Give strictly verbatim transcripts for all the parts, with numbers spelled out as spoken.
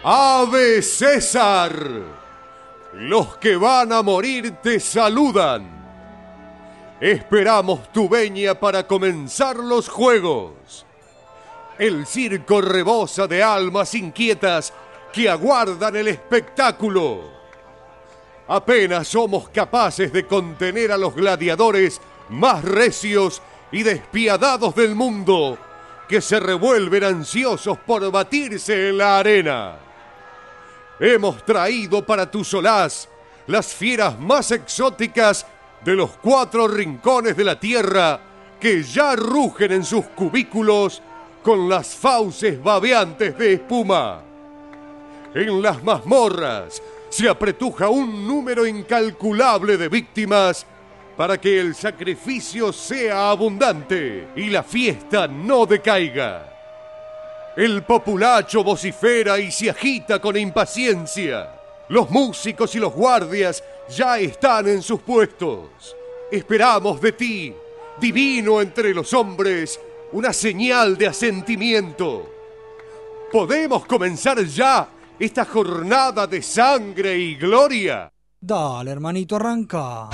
Ave César. Los que van a morir te saludan. Esperamos tu veña para comenzar los juegos. El circo rebosa de almas inquietas que aguardan el espectáculo. Apenas somos capaces de contener a los gladiadores más recios y despiadados del mundo, que se revuelven ansiosos por batirse en la arena. Hemos traído para tu solaz las fieras más exóticas de los cuatro rincones de la tierra, que ya rugen en sus cubículos con las fauces babeantes de espuma. En las mazmorras se apretuja un número incalculable de víctimas para que el sacrificio sea abundante y la fiesta no decaiga. El populacho vocifera y se agita con impaciencia. Los músicos y los guardias ya están en sus puestos. Esperamos de ti, divino entre los hombres, una señal de asentimiento. ¿Podemos comenzar ya esta jornada de sangre y gloria? Dale, hermanito, arranca.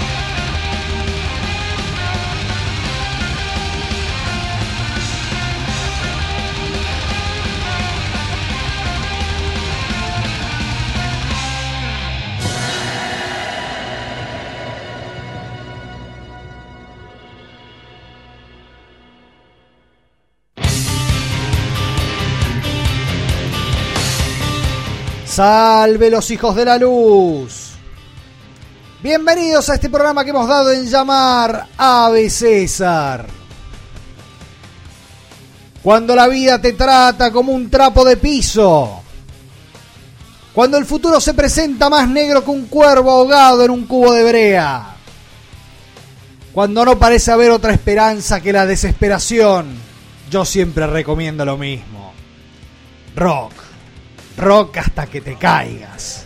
¡Salve los hijos de la luz! Bienvenidos a este programa que hemos dado en llamar Ave César. Cuando la vida te trata como un trapo de piso. Cuando el futuro se presenta más negro que un cuervo ahogado en un cubo de brea. Cuando no parece haber otra esperanza que la desesperación. Yo siempre recomiendo lo mismo. Rock. Rock hasta que te caigas.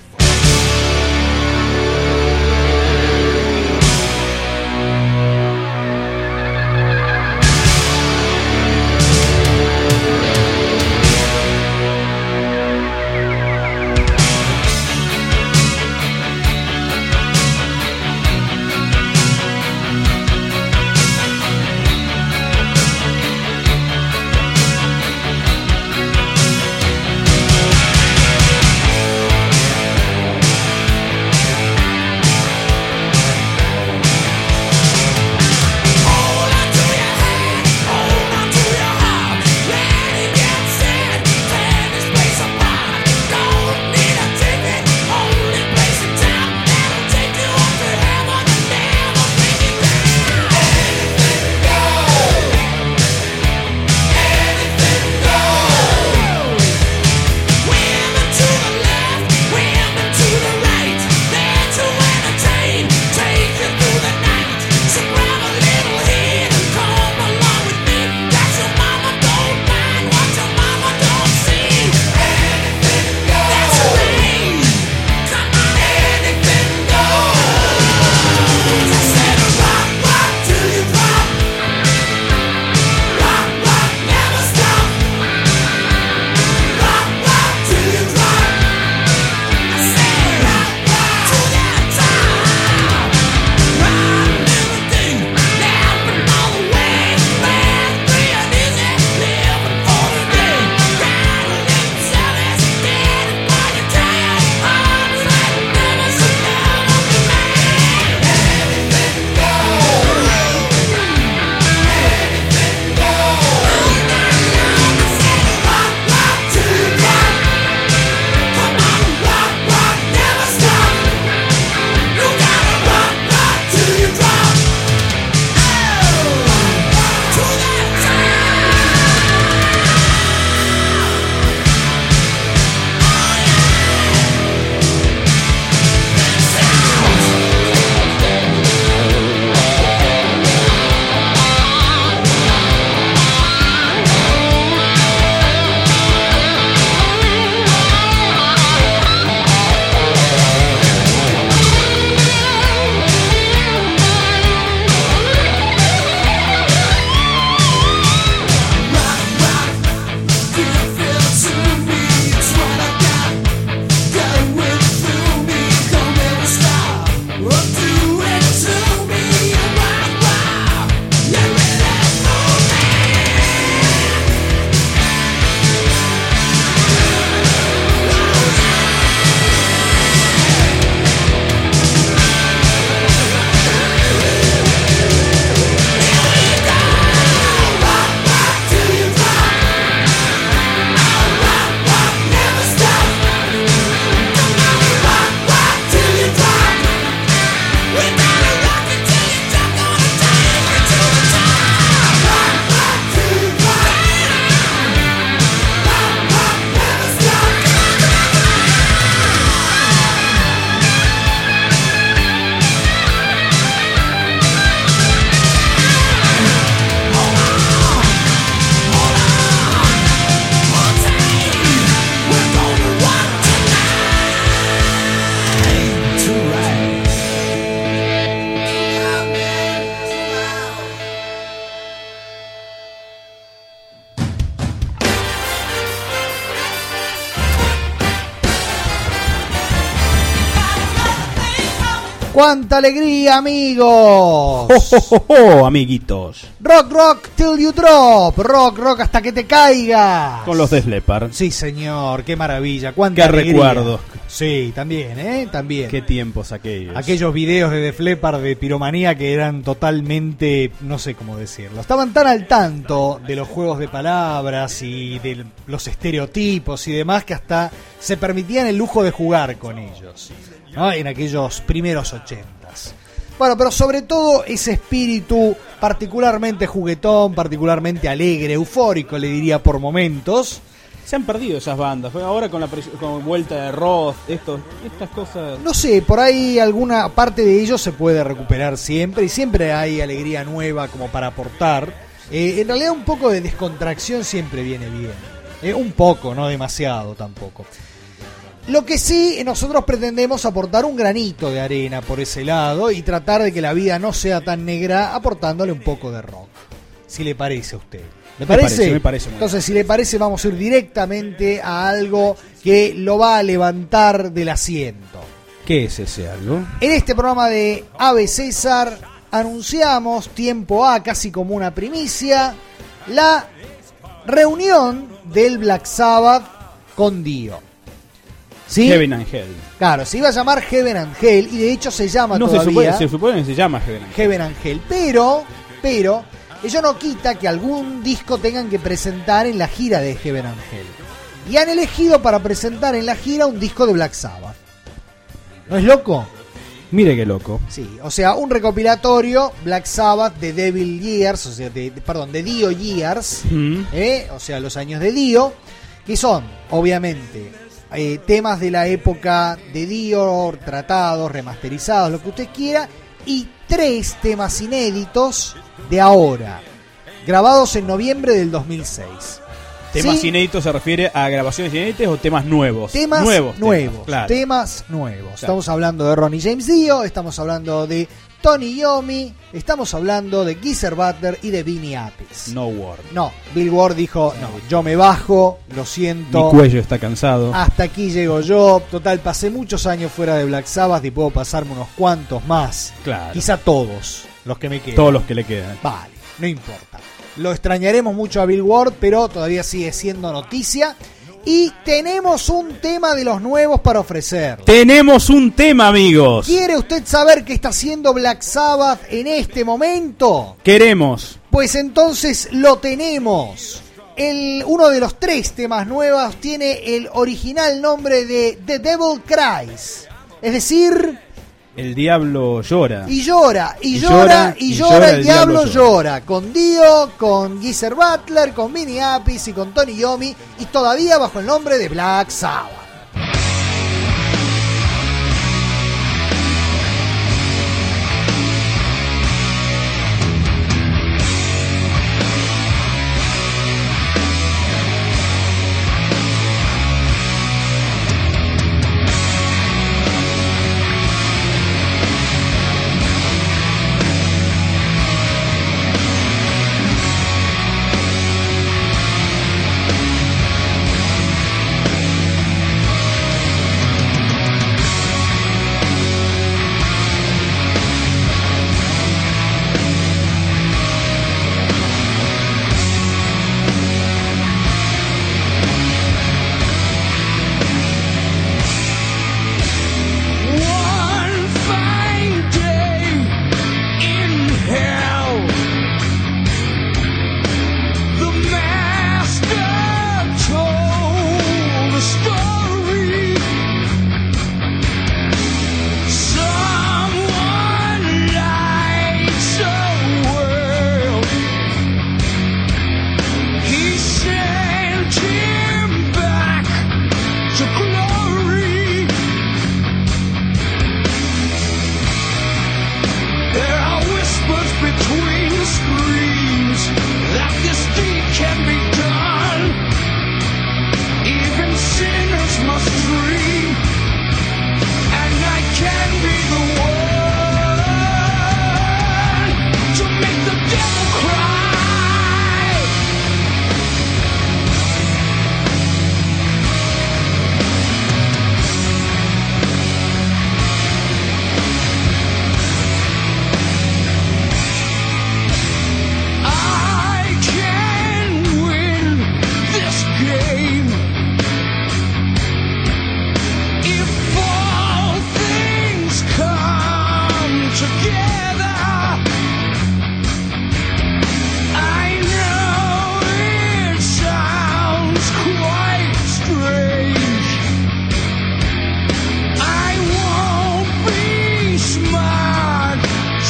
¡Cuánta alegría, amigos! ¡Oh, oh, oh, oh, amiguitos! Rock, rock, till you drop. Rock, rock, hasta que te caiga. Con los Def Leppard. Sí, señor, qué maravilla. Cuánta Qué alegría. recuerdos. Sí, también, ¿eh? También. Qué tiempos aquellos. Aquellos videos de Def Leppard de piromanía que eran totalmente, no sé cómo decirlo. Estaban tan al tanto de los juegos de palabras y de los estereotipos y demás que hasta se permitían el lujo de jugar con ellos, ¿no? En aquellos primeros ochentas. Bueno, pero sobre todo ese espíritu particularmente juguetón, particularmente alegre, eufórico, le diría por momentos. Se han perdido esas bandas. Ahora con la con vuelta de Roth, estos, estas cosas. No sé, por ahí alguna parte de ellos se puede recuperar siempre y siempre hay alegría nueva como para aportar. Eh, en realidad un poco de descontracción siempre viene bien. Eh, un poco, no demasiado tampoco. Lo que sí, nosotros pretendemos aportar un granito de arena por ese lado y tratar de que la vida no sea tan negra aportándole un poco de rock. Si le parece a usted. ¿Le parece? Me parece, me parece muy Entonces, si le parece, vamos a ir directamente a algo que lo va a levantar del asiento. ¿Qué es ese algo? En este programa de Ave César anunciamos, tiempo A, casi como una primicia, la reunión del Black Sabbath con Dio. ¿Sí? Heaven and Hell. Claro, se iba a llamar Heaven and Hell y de hecho se llama no, todavía... se supone, se supone que se llama Heaven and Hell. Heaven and Hell, pero, pero, ello no quita que algún disco tengan que presentar en la gira de Heaven and Hell. Y han elegido para presentar en la gira un disco de Black Sabbath. ¿No es loco? Mire qué loco. Sí, o sea, un recopilatorio Black Sabbath de Devil Years, o sea, de, de, perdón, de Dio Years, Mm. ¿eh? O sea, los años de Dio, que son, obviamente, eh, temas de la época de Dio, tratados, remasterizados, lo que usted quiera, y tres temas inéditos de ahora, grabados en noviembre del dos mil seis. ¿Temas ¿Sí? inéditos se refiere a grabaciones inéditas o temas nuevos? Temas nuevos. nuevos, Temas, claro. temas nuevos. Claro. Estamos hablando de Ronnie James Dio, estamos hablando de Tony Iommi, estamos hablando de Geezer Butler y de Vinnie Appice. No Word. No, Bill Ward dijo, no, yo me bajo, lo siento, Mi cuello está cansado. hasta aquí llego yo. Total, pasé muchos años fuera de Black Sabbath y puedo pasarme unos cuantos más. Claro. Quizá todos los que me quedan. Todos los que le quedan. Vale, no importa. Lo extrañaremos mucho a Bill Ward, pero todavía sigue siendo noticia. Y tenemos un tema de los nuevos para ofrecer. Tenemos un tema, amigos. ¿Quiere usted saber qué está haciendo Black Sabbath en este momento? Queremos. Pues entonces lo tenemos. El, uno de los tres temas nuevos tiene el original nombre de The Devil Cries. Es decir... El diablo llora. Y llora, y, Y llora, llora, y y llora, llora, el, el diablo, diablo llora. llora. Con Dio, con Geezer Butler, con Vinnie Appice y con Tony Iommi. Y todavía bajo el nombre de Black Sabbath.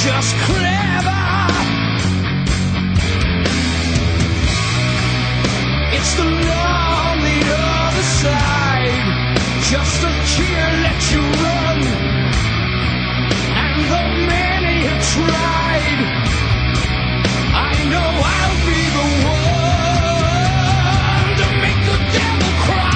just clever. It's the law on the other side, just a cheer, let you run. And though many have tried, I know I'll be the one to make the devil cry.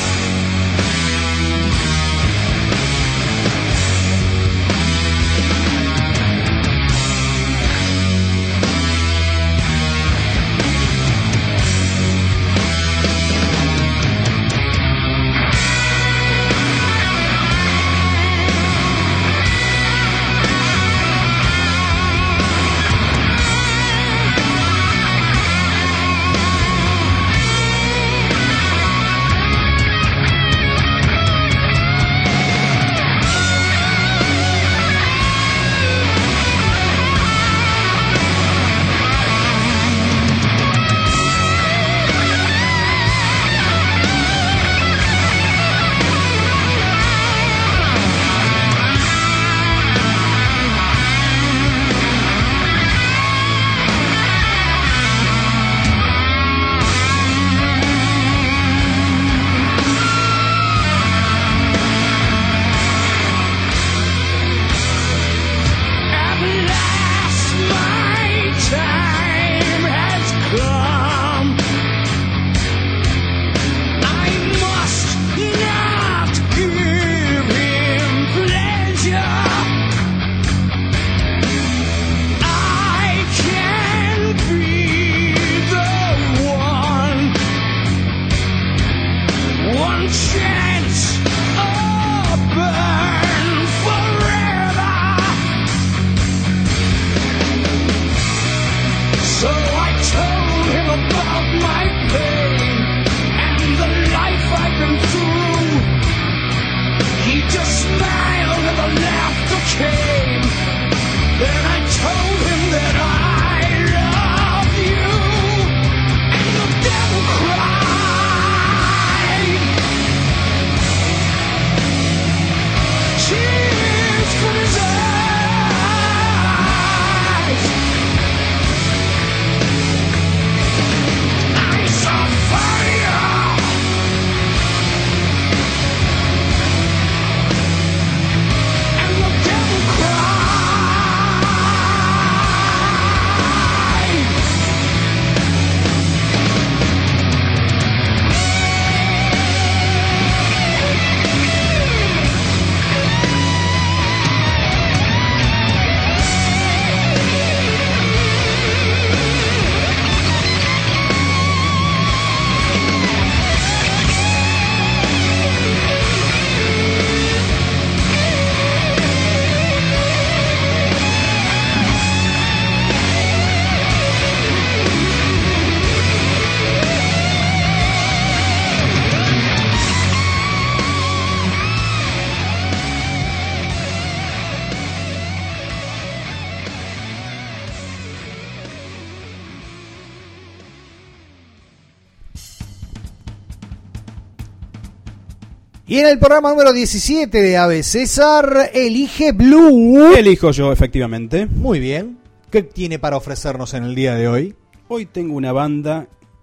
Y en el programa número diecisiete de Ave César, elige Blue. Elijo yo, efectivamente. Muy bien. ¿Qué tiene para ofrecernos en el día de hoy? Hoy tengo una banda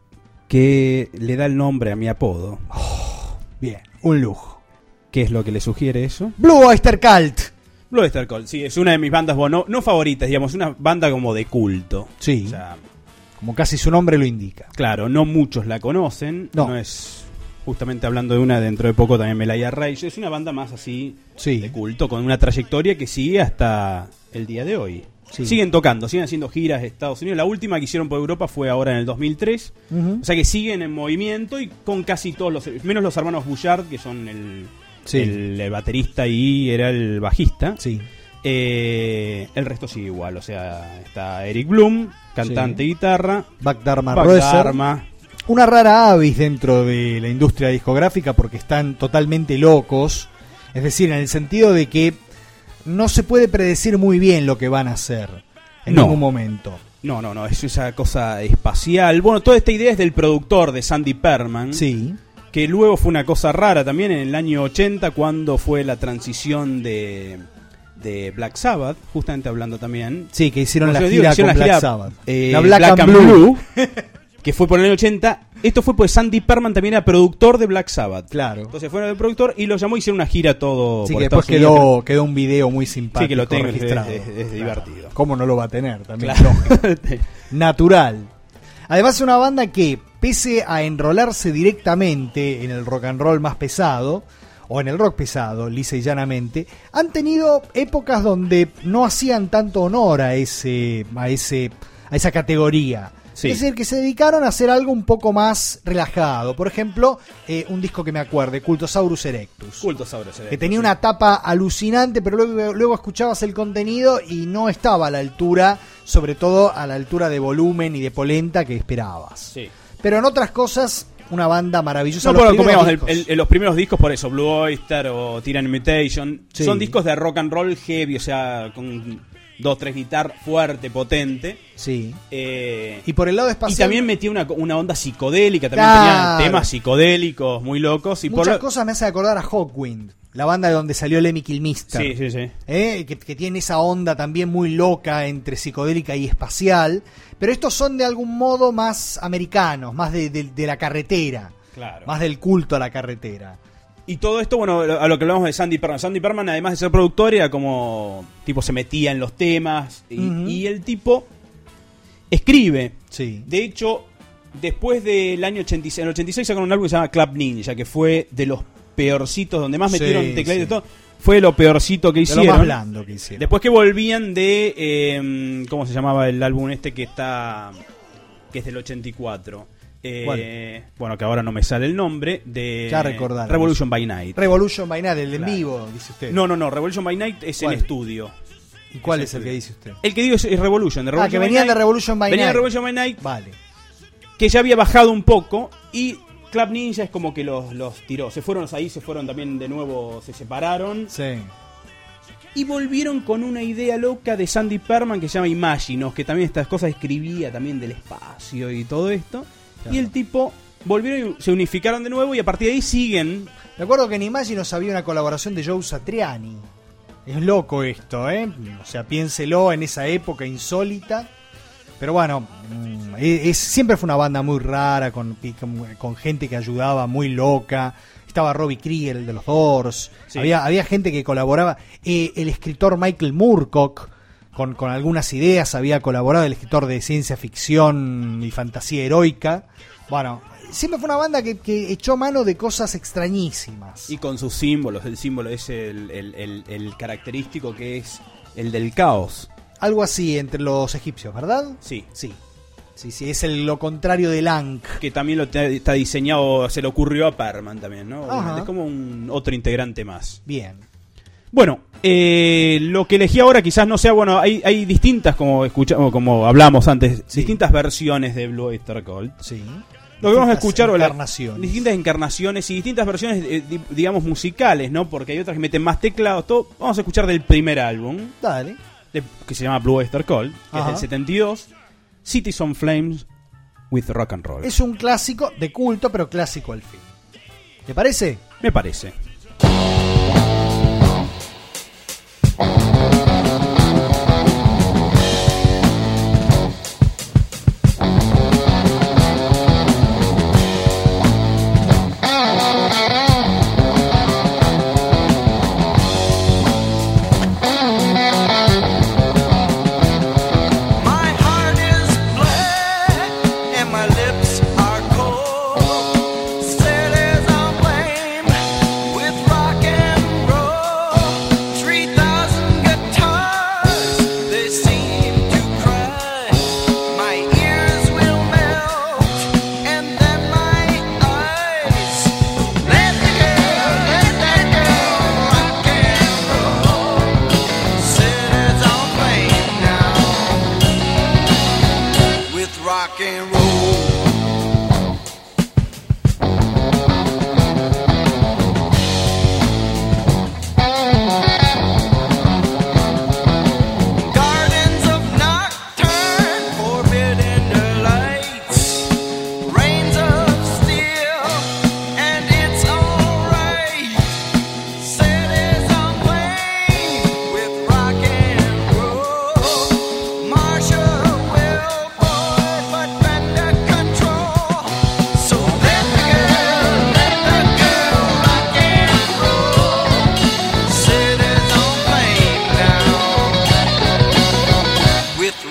que le da el nombre a mi apodo. Oh, bien, un lujo. ¿Qué es lo que le sugiere eso? Blue Oyster Cult. Blue Oyster Cult, sí, es una de mis bandas, bueno, no, no favoritas, digamos, una banda como de culto. Sí, o sea, como casi su nombre lo indica. Claro, no muchos la conocen, no, no es... Justamente hablando de una, dentro de poco también Melaya Rage. Es una banda más así, sí, de culto, con una trayectoria que sigue hasta el día de hoy. Sí. Siguen tocando, siguen haciendo giras de Estados Unidos. La última que hicieron por Europa fue ahora en el dos mil tres. Uh-huh. O sea que siguen en movimiento y con casi todos los... Menos los hermanos Bouchard, que son el, sí, el, el baterista y era el bajista. Sí. Eh, el resto sigue igual. O sea, está Eric Bloom, cantante y sí, guitarra. Buck Dharma Buck Dharma. Una rara avis dentro de la industria discográfica porque están totalmente locos. Es decir, en el sentido de que no se puede predecir muy bien lo que van a hacer en no. ningún momento. No, no, no, es esa cosa espacial. Bueno, toda esta idea es del productor de Sandy Perman. Sí. Que luego fue una cosa rara también en el año ochenta cuando fue la transición de, de Black Sabbath, justamente hablando también. Sí, que hicieron la Como yo gira digo, hicieron con la Black gira, Sabbath. eh, la Black, Black and and Blue. Blue, que fue por el año ochenta. Esto fue porque Sandy Perman también era productor de Black Sabbath. Claro. Entonces fueron el productor y lo llamó y hicieron una gira todo Sí, por que después Estados Unidos. quedó, quedó un video muy simpático. Sí, que lo tengo, registrado. es, es- es divertido. ¿Cómo no lo va a tener? También Claro. lógico. Natural. Además es una banda que, pese a enrolarse directamente en el rock and roll más pesado, o en el rock pesado, lisa y llanamente, han tenido épocas donde no hacían tanto honor a ese, a ese, a esa categoría. Sí. Es decir, que se dedicaron a hacer algo un poco más relajado. Por ejemplo, eh, un disco que me acuerde, Cultosaurus Erectus. Cultosaurus, Que tenía una tapa alucinante, pero luego, luego escuchabas el contenido y no estaba a la altura, sobre todo a la altura de volumen y de polenta que esperabas. Sí. Pero en otras cosas, una banda maravillosa. No, Los pero como primeros digamos, el- discos. el- el- los primeros discos, por eso, Blue Oyster o Tyrann Imitation, Sí. son discos de rock and roll heavy, o sea, con dos, tres guitarras fuerte, potente. Sí. Eh, Y por el lado y espacial, también metía una, una onda psicodélica, también Claro. tenían temas psicodélicos muy locos. Y por muchas la- cosas me hacen acordar a Hawkwind, la banda de donde salió Lemmy Kilmister. Sí, sí, sí. ¿eh? que, que tiene esa onda también muy loca entre psicodélica y espacial. Pero estos son de algún modo más americanos, más de, de- de la carretera, Claro. más del culto a la carretera. Y todo esto, bueno, a lo que hablamos de Sandy Perman. Sandy Perman, además de ser productor, era como, tipo, se metía en los temas. Y, Ujú. y el tipo escribe. Sí. De hecho, después del año ochenta y seis, en el ochenta y seis sacaron un álbum que se llama Club Ninja, que fue de los peorcitos, donde más Sí, metieron tecladitos sí. y todo. Fue lo peorcito que De hicieron. lo más blando que hicieron. Después que volvían de... eh, ¿cómo se llamaba el álbum este que está... que es del ochenta y cuatro? Eh, ¿Cuál? bueno, que ahora no me sale el nombre. De Ya recordaremos. Revolution by Night. Revolution by Night, el en Claro. vivo, dice usted. No, no, no. Revolution by Night es ¿Cuál? en estudio. ¿Y cuál Ese es el que estudio. dice usted? El que digo es, es Revolution. De Ah, Revolution que by venían Night. de Revolution by Venían de Night. Revolution by Night, Vale. que ya había bajado un poco. Y Club Ninja es como que los, los tiró. Se fueron ahí, se fueron también de nuevo, se separaron. Sí. Y volvieron con una idea loca de Sandy Perman que se llama Imaginos, que también estas cosas escribía también del espacio y todo esto. Claro. Y el tipo volvieron y se unificaron de nuevo y a partir de ahí siguen. Me acuerdo que en Imaginos había una colaboración de Joe Satriani. Es loco esto, ¿eh? O sea, piénselo en esa época insólita. Pero bueno, mm, es, es- siempre fue una banda muy rara, con, con, con gente que ayudaba, muy loca. Estaba Robbie Krieger, el de los Doors. Sí. Había, había gente que colaboraba. Eh, el escritor Michael Moorcock, con, con algunas ideas, había colaborado. El escritor de ciencia ficción y fantasía heroica. Bueno, siempre fue una banda que, que echó mano de cosas extrañísimas. Y con sus símbolos. El símbolo es el, el, el- el característico que es el del caos. Algo así entre los egipcios, ¿verdad? Sí. Sí. Sí, sí, es el, lo contrario del Ankh. Que también lo te- está diseñado, se le ocurrió a Perman también, ¿no? Ajá. Es como un otro integrante más. Bien. Bueno, eh, lo que elegí ahora quizás no sea, bueno, hay, hay distintas, como escuchamos, como hablamos antes, Sí. distintas versiones de Blue Oyster Cult. Sí. Lo que vamos a Distintas escuchar, o la- encarnaciones. distintas encarnaciones y distintas versiones, eh, di- digamos, musicales, ¿no? Porque hay otras que meten más teclados, todo. Vamos a escuchar del primer álbum, Dale. de- que se llama Blue Oyster Cult, que Ajá. es del setenta y dos, Cities on Flames with Rock and Roll. Es un clásico de culto, pero clásico al fin. ¿Te parece? Me parece. My heart is black and my lips are cold, set as a flame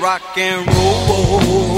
rock and roll.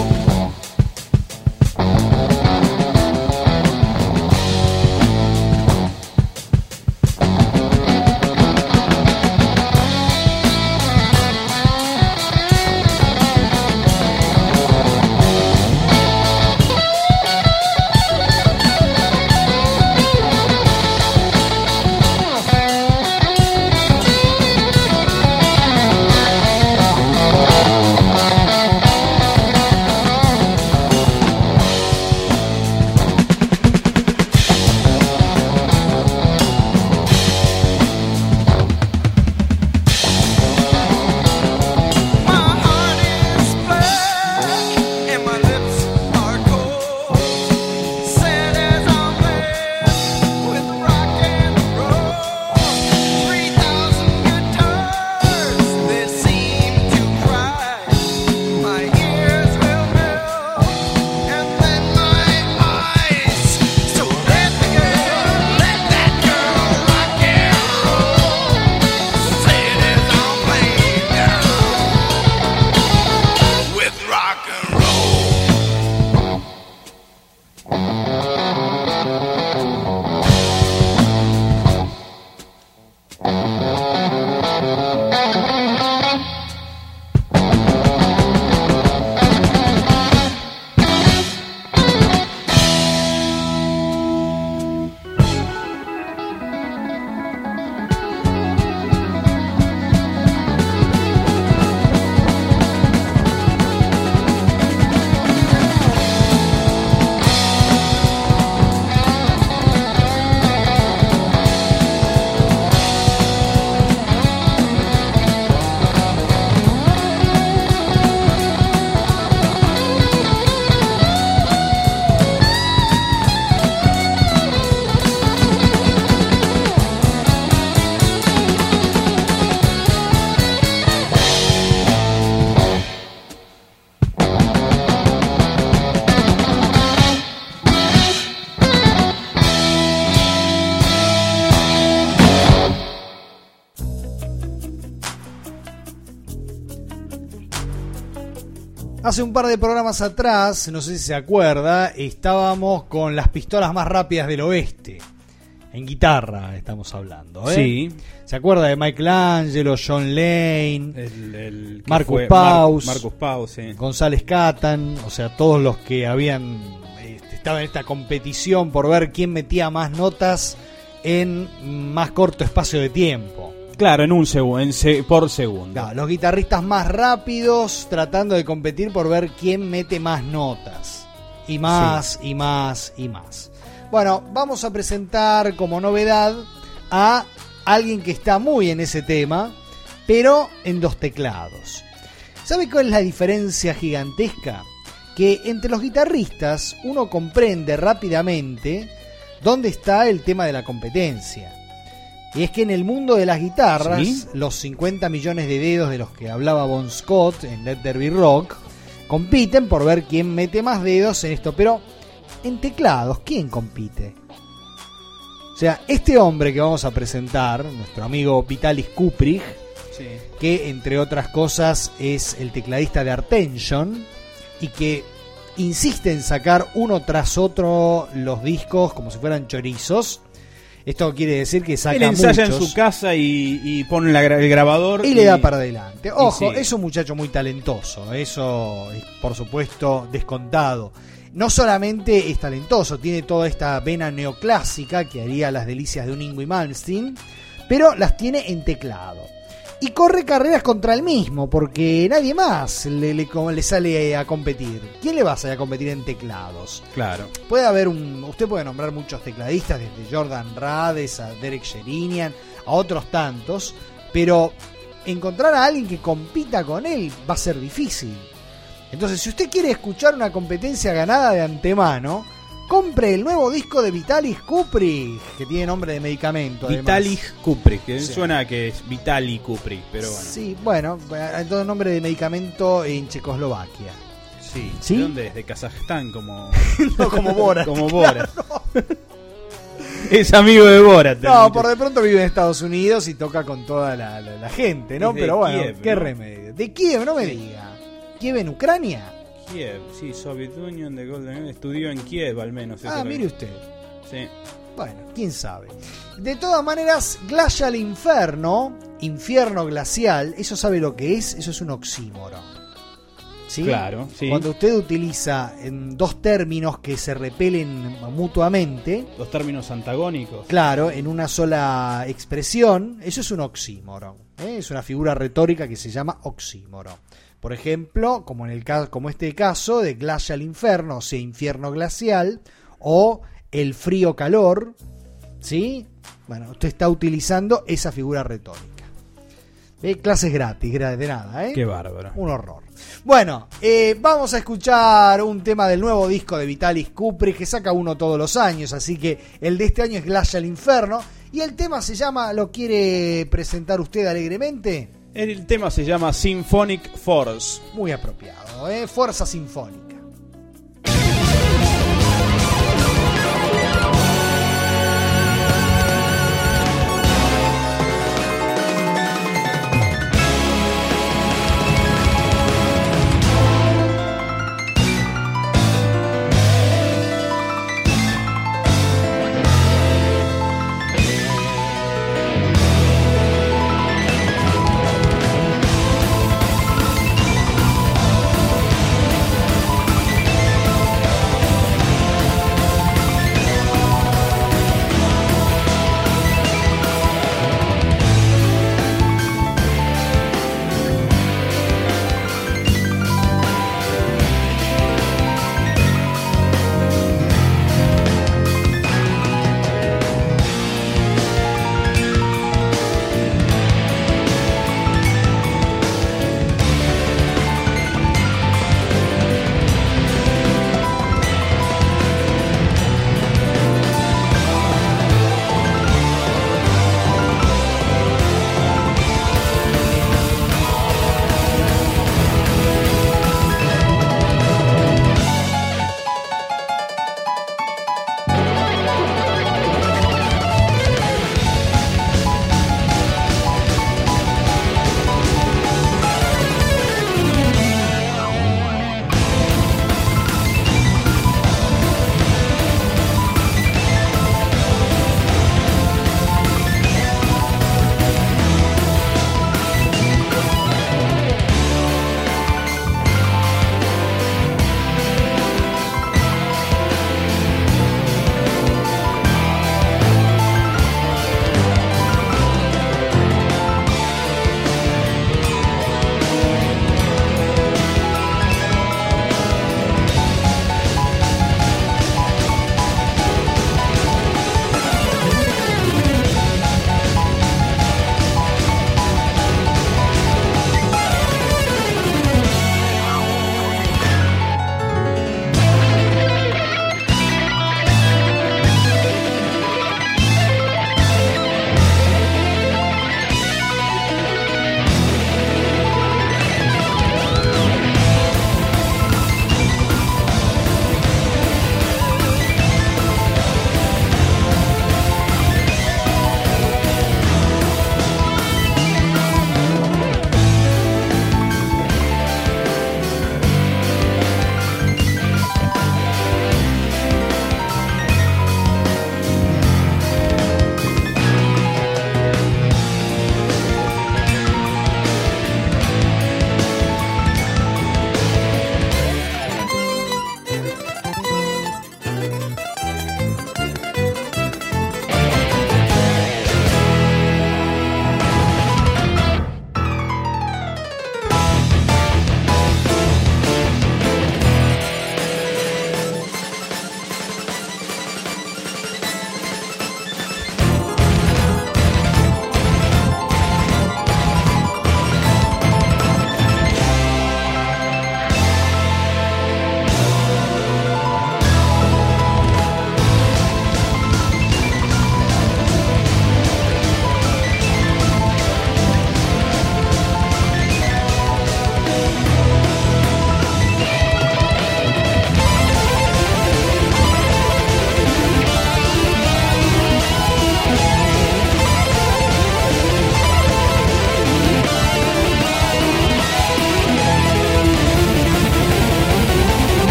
Hace un par de programas atrás, no sé si se acuerda, estábamos con las pistolas más rápidas del oeste. En guitarra estamos hablando, ¿eh? Sí. ¿Se acuerda de Michelangelo, John Lane, el, el Marcus Paus, Mar, Marcus Paus sí. González Catán? O sea, todos los que habían este, estado en esta competición por ver quién metía más notas en más corto espacio de tiempo. Claro, en un segundo, en se, por segundo. Claro, los guitarristas más rápidos tratando de competir por ver quién mete más notas. Y más, sí. y más, y más. Bueno, vamos a presentar como novedad a alguien que está muy en ese tema, pero en dos teclados. ¿Sabe cuál es la diferencia gigantesca? Que entre los guitarristas uno comprende rápidamente dónde está el tema de la competencia. Y es que en el mundo de las guitarras, ¿sí? Los cincuenta millones de dedos de los que hablaba Bon Scott en Let There Be Rock compiten por ver quién mete más dedos en esto. Pero en teclados, ¿quién compite? O sea, este hombre que vamos a presentar, nuestro amigo Vitalis Kuprich, sí. que entre otras cosas es el tecladista de Artention y que insiste en sacar uno tras otro los discos como si fueran chorizos. Esto quiere decir que saca muchos. Él ensaya muchos, en su casa y, y pone la, el grabador. Y, y le da para adelante. Ojo, es un muchacho muy talentoso. Eso es, por supuesto, descontado. No solamente es talentoso, tiene toda esta vena neoclásica que haría las delicias de un Yngwie Malmsteen, pero las tiene en teclado. Y corre carreras contra él mismo, porque nadie más le, le, le sale a competir. ¿Quién le va a salir a competir en teclados? Claro. Puede haber un. Usted puede nombrar muchos tecladistas, desde Jordan Rades a Derek Sherinian, a otros tantos, pero encontrar a alguien que compita con él va a ser difícil. Entonces, si usted quiere escuchar una competencia ganada de antemano, compre el nuevo disco de Vitalis Kuprich, que tiene nombre de medicamento. Vitalis Kuprich, que sí. Suena que es Vitali Kuprich, pero bueno. Sí, bueno, todo nombre de medicamento en Checoslovaquia. Sí, ¿sí? ¿De dónde es? De Kazajstán, como... no, como Borat. Como Borat. Claro, no. Es amigo de Borat. No, por de pronto vive en Estados Unidos y toca con toda la, la, la gente, ¿no? De pero bueno, Kiev, qué ¿no? remedio. De Kiev, no me diga. Kiev en Ucrania. Kiev, sí, Soviet Union de Golden estudió en Kiev al menos. Ah, mire que... usted. Sí. Bueno, quién sabe. De todas maneras, Glacial Inferno, infierno glacial, ¿eso sabe lo que es? Eso es un oxímoron. ¿Sí? Claro, sí. Cuando usted utiliza en dos términos que se repelen mutuamente, dos términos antagónicos. Claro, en una sola expresión, eso es un oxímoron. ¿eh? Es una figura retórica que se llama oxímoron. Por ejemplo, como en el caso, como este caso de Glacial Inferno, o sea, infierno glacial, o el frío calor, ¿sí? Bueno, usted está utilizando esa figura retórica. ¿Ve? Clases gratis, de nada, ¿eh? Qué bárbaro. Un horror. Bueno, eh, vamos a escuchar un tema del nuevo disco de Vitalis Kuprich, que saca uno todos los años, así que el de este año es Glacial Inferno, y el tema se llama, ¿lo quiere presentar usted alegremente? El tema se llama Symphonic Force. Muy apropiado, ¿eh? Fuerza sinfónica. Thank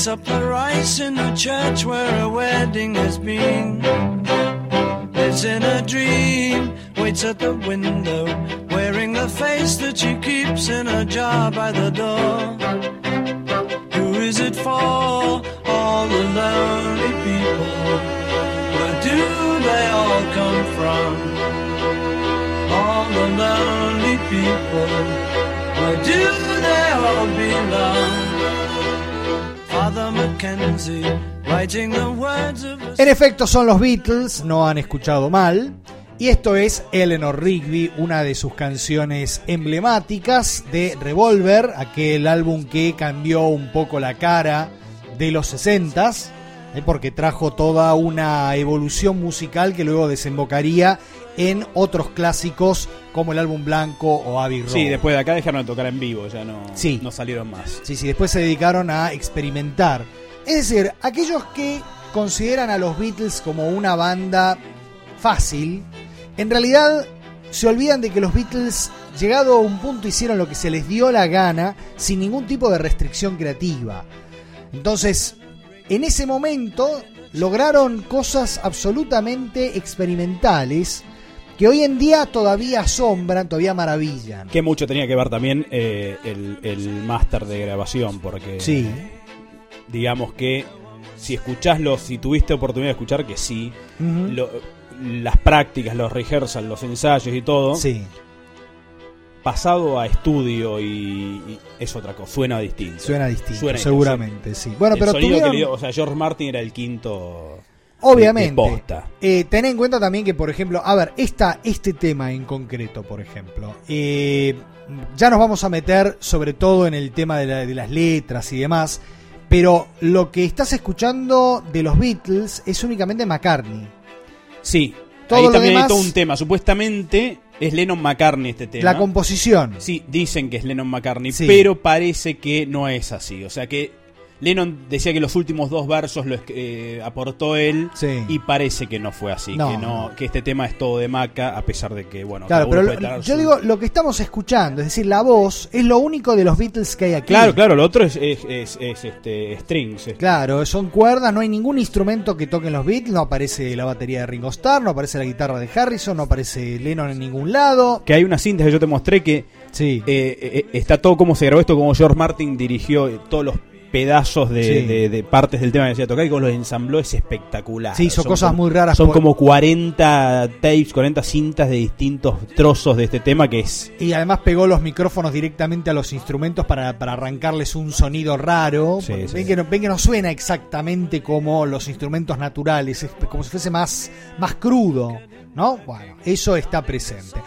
Cooks up the rice in the church where a wedding has been. Lives in a dream, waits at the window, wearing the face that she keeps in a jar by the door. Who is it for? All the lonely people. Where do they all come from? All the lonely people. Where do they all belong? Father Mackenzie, writing the words of a... En efecto son los Beatles, no han escuchado mal. Y esto es Eleanor Rigby, una de sus canciones emblemáticas de Revolver, aquel álbum que cambió un poco la cara de los sesentas, eh, porque trajo toda una evolución musical que luego desembocaría en otros clásicos como el álbum Blanco o Abbey Road. Sí, después de acá dejaron de tocar en vivo, ya no, sí. no salieron más. Sí, sí, después se dedicaron a experimentar. Es decir, aquellos que consideran a los Beatles como una banda fácil, en realidad se olvidan de que los Beatles, llegado a un punto, hicieron lo que se les dio la gana sin ningún tipo de restricción creativa. Entonces, en ese momento lograron cosas absolutamente experimentales que hoy en día todavía asombran, todavía maravillan. Que mucho tenía que ver también eh, el, el máster de grabación, porque sí. digamos que si escuchás, si tuviste oportunidad de escuchar, que sí, uh-huh. lo, las prácticas, los rehearsals, los ensayos y todo, sí. pasado a estudio y, y es otra cosa, suena distinto. Suena distinto, suena seguramente, sí. Bueno, el pero sonido tuvieron... que le dio, o sea, George Martin era el quinto. Obviamente. De, de posta. Eh, ten en cuenta también que, por ejemplo, a ver, esta, este tema en concreto, por ejemplo, eh, ya nos vamos a meter sobre todo en el tema de, la, de las letras y demás, pero lo que estás escuchando de los Beatles es únicamente McCartney. Sí, todo ahí lo también demás, hay todo un tema. Supuestamente es Lennon McCartney este tema. La composición. Sí, dicen que es Lennon McCartney, sí. pero parece que no es así. O sea que Lennon decía que los últimos dos versos los eh, aportó él, sí. y parece que no fue así, no. que no, que este tema es todo de Maca, a pesar de que, bueno, claro, pero lo, yo su... digo, lo que estamos escuchando, es decir, la voz es lo único de los Beatles que hay aquí. Claro, claro, lo otro es, es, es, es este strings. Es... Claro, son cuerdas, no hay ningún instrumento que toquen los Beatles, no aparece la batería de Ringo Starr, no aparece la guitarra de Harrison, no aparece Lennon en ningún lado. Que hay una síntesis, yo te mostré que sí. eh, eh, está todo como se grabó esto, como George Martin dirigió eh, todos los pedazos de, sí. de, de partes del tema que decía tocar y con los ensambló, es espectacular. Sí, son, son cosas como, muy raras. Son por... como cuarenta tapes, cuarenta cintas de distintos trozos de este tema que es... Y además pegó los micrófonos directamente a los instrumentos para, para arrancarles un sonido raro. Sí, sí. Ven, que no, ven que no suena exactamente como los instrumentos naturales, es como si fuese más, más crudo, ¿no? Bueno, eso está presente.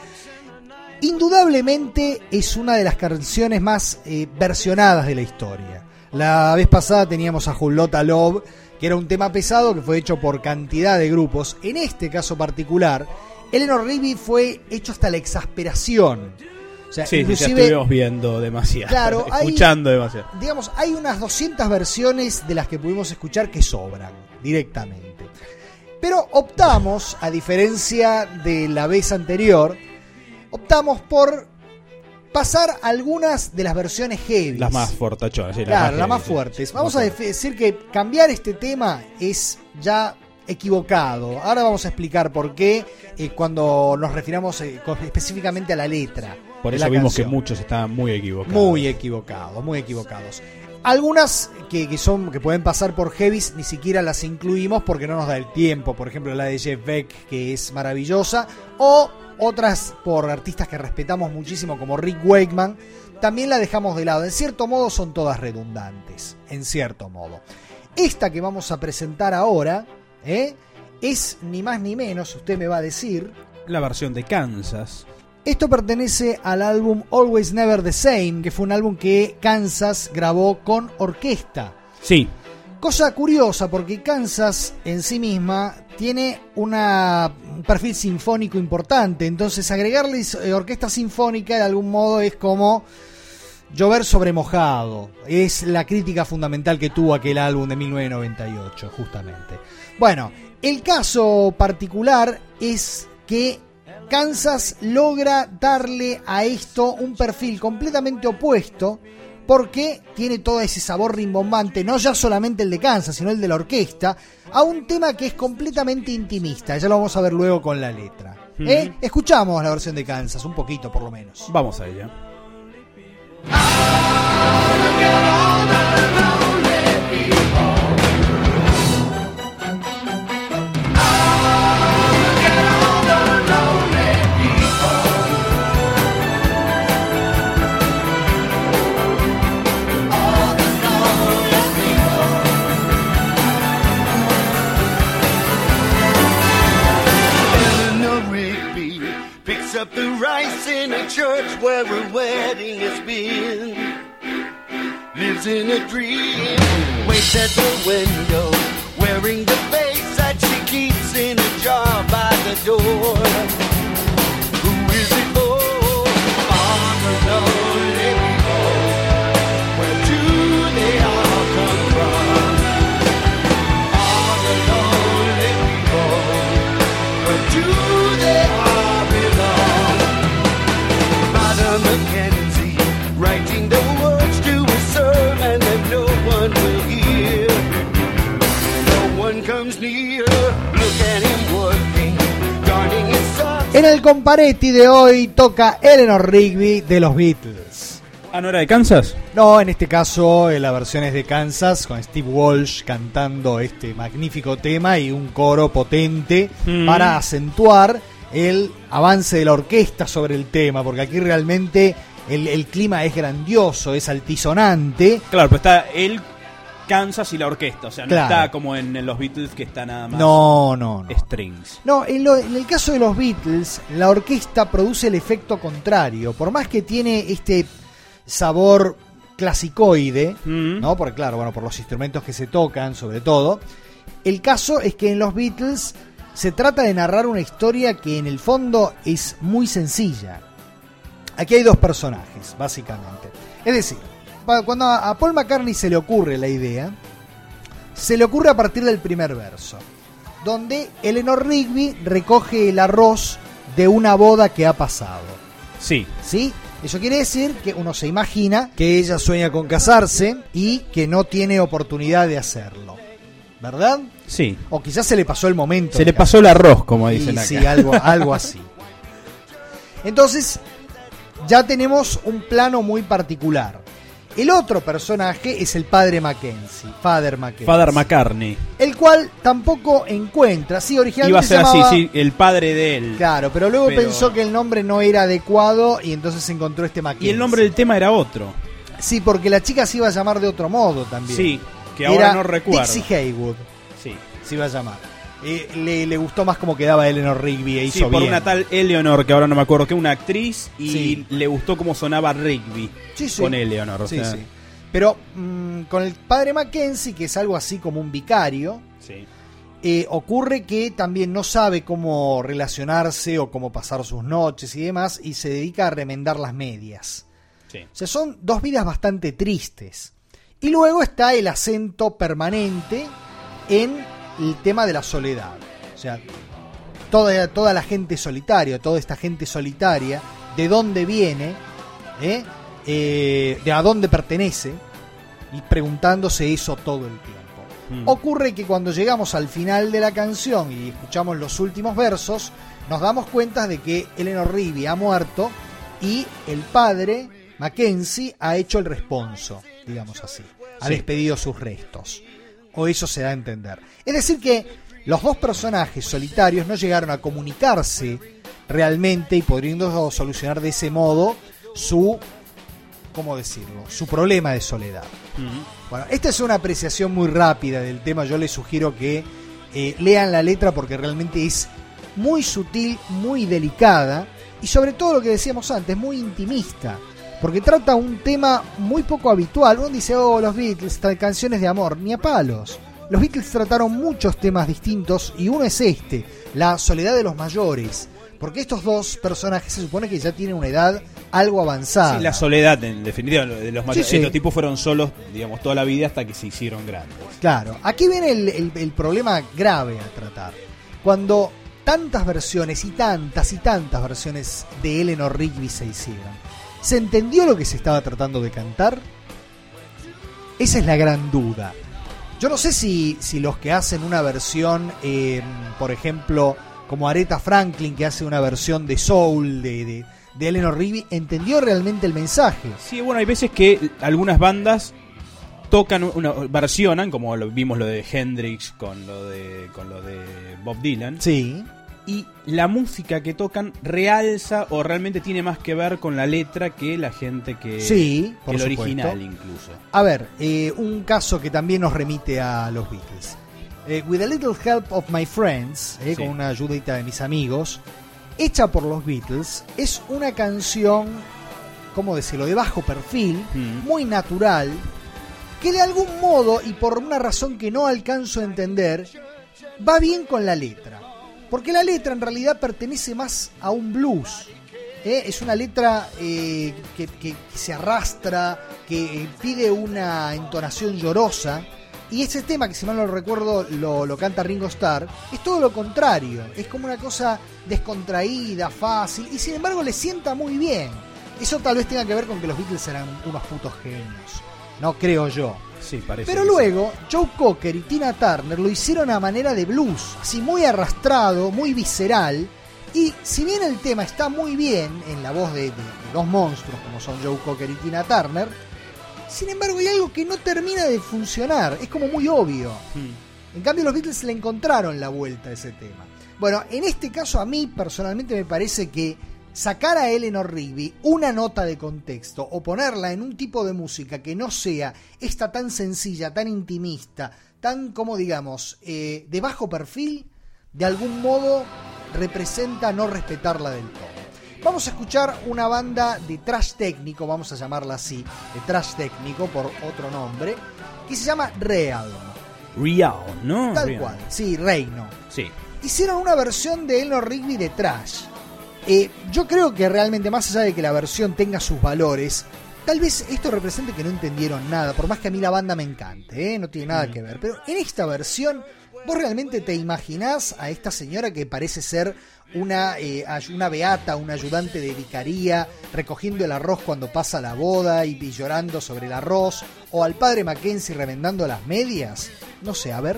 Indudablemente es una de las canciones más eh, versionadas de la historia. La vez pasada teníamos a Whole Lotta Love, que era un tema pesado que fue hecho por cantidad de grupos. En este caso particular, Eleanor Rigby fue hecho hasta la exasperación. O sea, sí, inclusive, sí, ya estuvimos viendo demasiado, claro, escuchando hay, demasiado. Digamos, hay unas doscientas versiones de las que pudimos escuchar que sobran directamente. Pero optamos, a diferencia de la vez anterior, optamos por pasar algunas de las versiones heavy. Las más fortachonas. Sí, claro, las las más, más heavy, fuertes. sí, Vamos más a fuerte. decir que cambiar este tema es ya equivocado. Ahora vamos a explicar por qué eh, cuando nos refiramos eh, con, específicamente a la letra. Por de eso la vimos canción. que muchos estaban muy equivocados. Muy equivocados, muy equivocados. Algunas que, que son que pueden pasar por heavies ni siquiera las incluimos porque no nos da el tiempo. Por ejemplo, la de Jeff Beck, que es maravillosa, o otras por artistas que respetamos muchísimo como Rick Wakeman, también la dejamos de lado. En cierto modo son todas redundantes, en cierto modo. Esta que vamos a presentar ahora ¿eh? es ni más ni menos, usted me va a decir, la versión de Kansas. Esto pertenece al álbum Always Never the Same, que fue un álbum que Kansas grabó con orquesta. Sí. Cosa curiosa porque Kansas en sí misma tiene una, un perfil sinfónico importante, entonces agregarle orquesta sinfónica de algún modo es como llover sobre mojado. Es la crítica fundamental que tuvo aquel álbum de mil novecientos noventa y ocho, justamente. Bueno, el caso particular es que Kansas logra darle a esto un perfil completamente opuesto, porque tiene todo ese sabor rimbombante, no ya solamente el de Kansas, sino el de la orquesta, a un tema que es completamente intimista. Ya lo vamos a ver luego con la letra. Mm. ¿Eh? Escuchamos la versión de Kansas, un poquito por lo menos. Vamos a ella. Up the rice in a church where a wedding has been. Lives in a dream, waits at the window, wearing the face that she keeps in a jar by the door. Who is it for? All the lonely people. Where do they all come from? All the lonely people. Where do they all Mackenzie, writing the words to a sermon that no one will hear. No one comes near. Look at him working, darning his socks. En el Comparetti de hoy toca Eleanor Rigby de los Beatles. Ah, ¿no era de Kansas? No, en este caso la versión es de Kansas, con Steve Walsh cantando este magnífico tema y un coro potente mm. para acentuar el avance de la orquesta sobre el tema, porque aquí realmente el, el clima es grandioso, es altisonante. Claro, pero está el Kansas y la orquesta, o sea, no claro. está como en, en los Beatles que está nada más no, no, no. strings. No, en, lo, en el caso de los Beatles, la orquesta produce el efecto contrario, por más que tiene este sabor clasicoide, mm. ¿no? Porque claro, bueno, por los instrumentos que se tocan, sobre todo. El caso es que en los Beatles se trata de narrar una historia que en el fondo es muy sencilla. Aquí hay dos personajes, básicamente. Es decir, cuando a Paul McCartney se le ocurre la idea, se le ocurre a partir del primer verso, donde Eleanor Rigby recoge el arroz de una boda que ha pasado. Sí. ¿Sí? Eso quiere decir que uno se imagina que ella sueña con casarse y que no tiene oportunidad de hacerlo. ¿Verdad? Sí. O quizás se le pasó el momento. Se le pasó el arroz, como dicen acá. Sí, algo, algo así. Entonces, ya tenemos un plano muy particular. El otro personaje es el padre Mackenzie, Father Mackenzie. Father McCartney. El cual tampoco encuentra, sí, originalmente iba a ser se llamaba, así, sí, el padre de él. Claro, pero luego pero... pensó que el nombre no era adecuado y entonces encontró este Mackenzie. Y el nombre del tema era otro. Sí, porque la chica se iba a llamar de otro modo también. Sí. Que ahora era no recuerdo. Dixie Haywood. Sí. Se iba a llamar. Eh, le, le gustó más cómo quedaba Eleanor Rigby e hizo sí, por bien. una tal Eleanor, que ahora no me acuerdo, que una actriz, y sí. le gustó cómo sonaba Rigby sí, sí. con Eleanor. O sí, sea. sí. Pero mmm, con el padre Mackenzie, que es algo así como un vicario, sí. eh, ocurre que también no sabe cómo relacionarse o cómo pasar sus noches y demás, y se dedica a remendar las medias. Sí. O sea, son dos vidas bastante tristes. Y luego está el acento permanente en el tema de la soledad. O sea, toda, toda la gente solitaria, toda esta gente solitaria, de dónde viene, ¿eh? Eh, de a dónde pertenece, y preguntándose eso todo el tiempo. Mm. Ocurre que cuando llegamos al final de la canción y escuchamos los últimos versos, nos damos cuenta de que Eleanor Rigby ha muerto y el padre Mackenzie ha hecho el responso, digamos así, ha sí. despedido sus restos, o eso se da a entender. Es decir que los dos personajes solitarios no llegaron a comunicarse realmente y pudiendo solucionar de ese modo su, ¿cómo decirlo?, su problema de soledad. Uh-huh. Bueno, esta es una apreciación muy rápida del tema. Yo les sugiero que eh, lean la letra porque realmente es muy sutil, muy delicada y sobre todo lo que decíamos antes, muy intimista. Porque trata un tema muy poco habitual. Uno dice, oh, los Beatles, canciones de amor. Ni a palos. Los Beatles trataron muchos temas distintos y uno es este, la soledad de los mayores. Porque estos dos personajes se supone que ya tienen una edad algo avanzada. Sí, la soledad, en definitiva, de los mayores. Sí, sí. Estos tipos fueron solos, digamos, toda la vida hasta que se hicieron grandes. Claro, aquí viene el, el, el problema grave a tratar. Cuando tantas versiones y tantas y tantas versiones de Eleanor Rigby se hicieron, ¿se entendió lo que se estaba tratando de cantar? Esa es la gran duda. Yo no sé si, si los que hacen una versión, eh, por ejemplo, como Aretha Franklin, que hace una versión de soul de, de, de Eleanor Rigby, entendió realmente el mensaje. Sí, bueno, hay veces que algunas bandas tocan, una, versionan, como lo, vimos lo de Hendrix con lo de, con lo de Bob Dylan. Sí. Y la música que tocan realza o realmente tiene más que ver con la letra que la gente que, sí, por que el supuesto. original incluso. A ver, eh, un caso que también nos remite a los Beatles. Eh, With a Little Help of My Friends, eh, sí. con una ayudita de mis amigos, hecha por los Beatles, es una canción, ¿cómo decirlo?, de bajo perfil, mm. muy natural, que de algún modo, y por una razón que no alcanzo a entender, va bien con la letra. Porque la letra en realidad pertenece más a un blues. ¿eh? Es una letra eh, que, que, que se arrastra, que pide una entonación llorosa. Y ese tema, que si mal no lo recuerdo, lo, lo canta Ringo Starr, es todo lo contrario. Es como una cosa descontraída, fácil, y sin embargo le sienta muy bien. Eso tal vez tenga que ver con que los Beatles eran unos putos genios. No creo yo. Sí, parece. Pero luego, sí. Joe Cocker y Tina Turner lo hicieron a manera de blues, así muy arrastrado, muy visceral. Y si bien el tema está muy bien en la voz de, de, de dos monstruos como son Joe Cocker y Tina Turner, sin embargo hay algo que no termina de funcionar, es como muy obvio. Hmm. En cambio los Beatles le encontraron la vuelta a ese tema. Bueno, en este caso a mí personalmente me parece que sacar a Eleanor Rigby una nota de contexto o ponerla en un tipo de música que no sea esta tan sencilla, tan intimista, tan, como digamos, eh, de bajo perfil, de algún modo representa no respetarla del todo. Vamos a escuchar una banda de thrash técnico, vamos a llamarla así, de thrash técnico por otro nombre, que se llama Real. Real, ¿no? Tal Real. cual, sí, Reino. Sí. Hicieron una versión de Eleanor Rigby de thrash. Eh, yo creo que realmente, más allá de que la versión tenga sus valores, tal vez esto represente que no entendieron nada, por más que a mí la banda me encante, ¿eh? No tiene nada mm. que ver. Pero en esta versión, ¿vos realmente te imaginás a esta señora que parece ser una, eh, una beata, una ayudante de vicaría, recogiendo el arroz cuando pasa la boda y, y llorando sobre el arroz? ¿O al padre Mackenzie remendando las medias? No sé, a ver...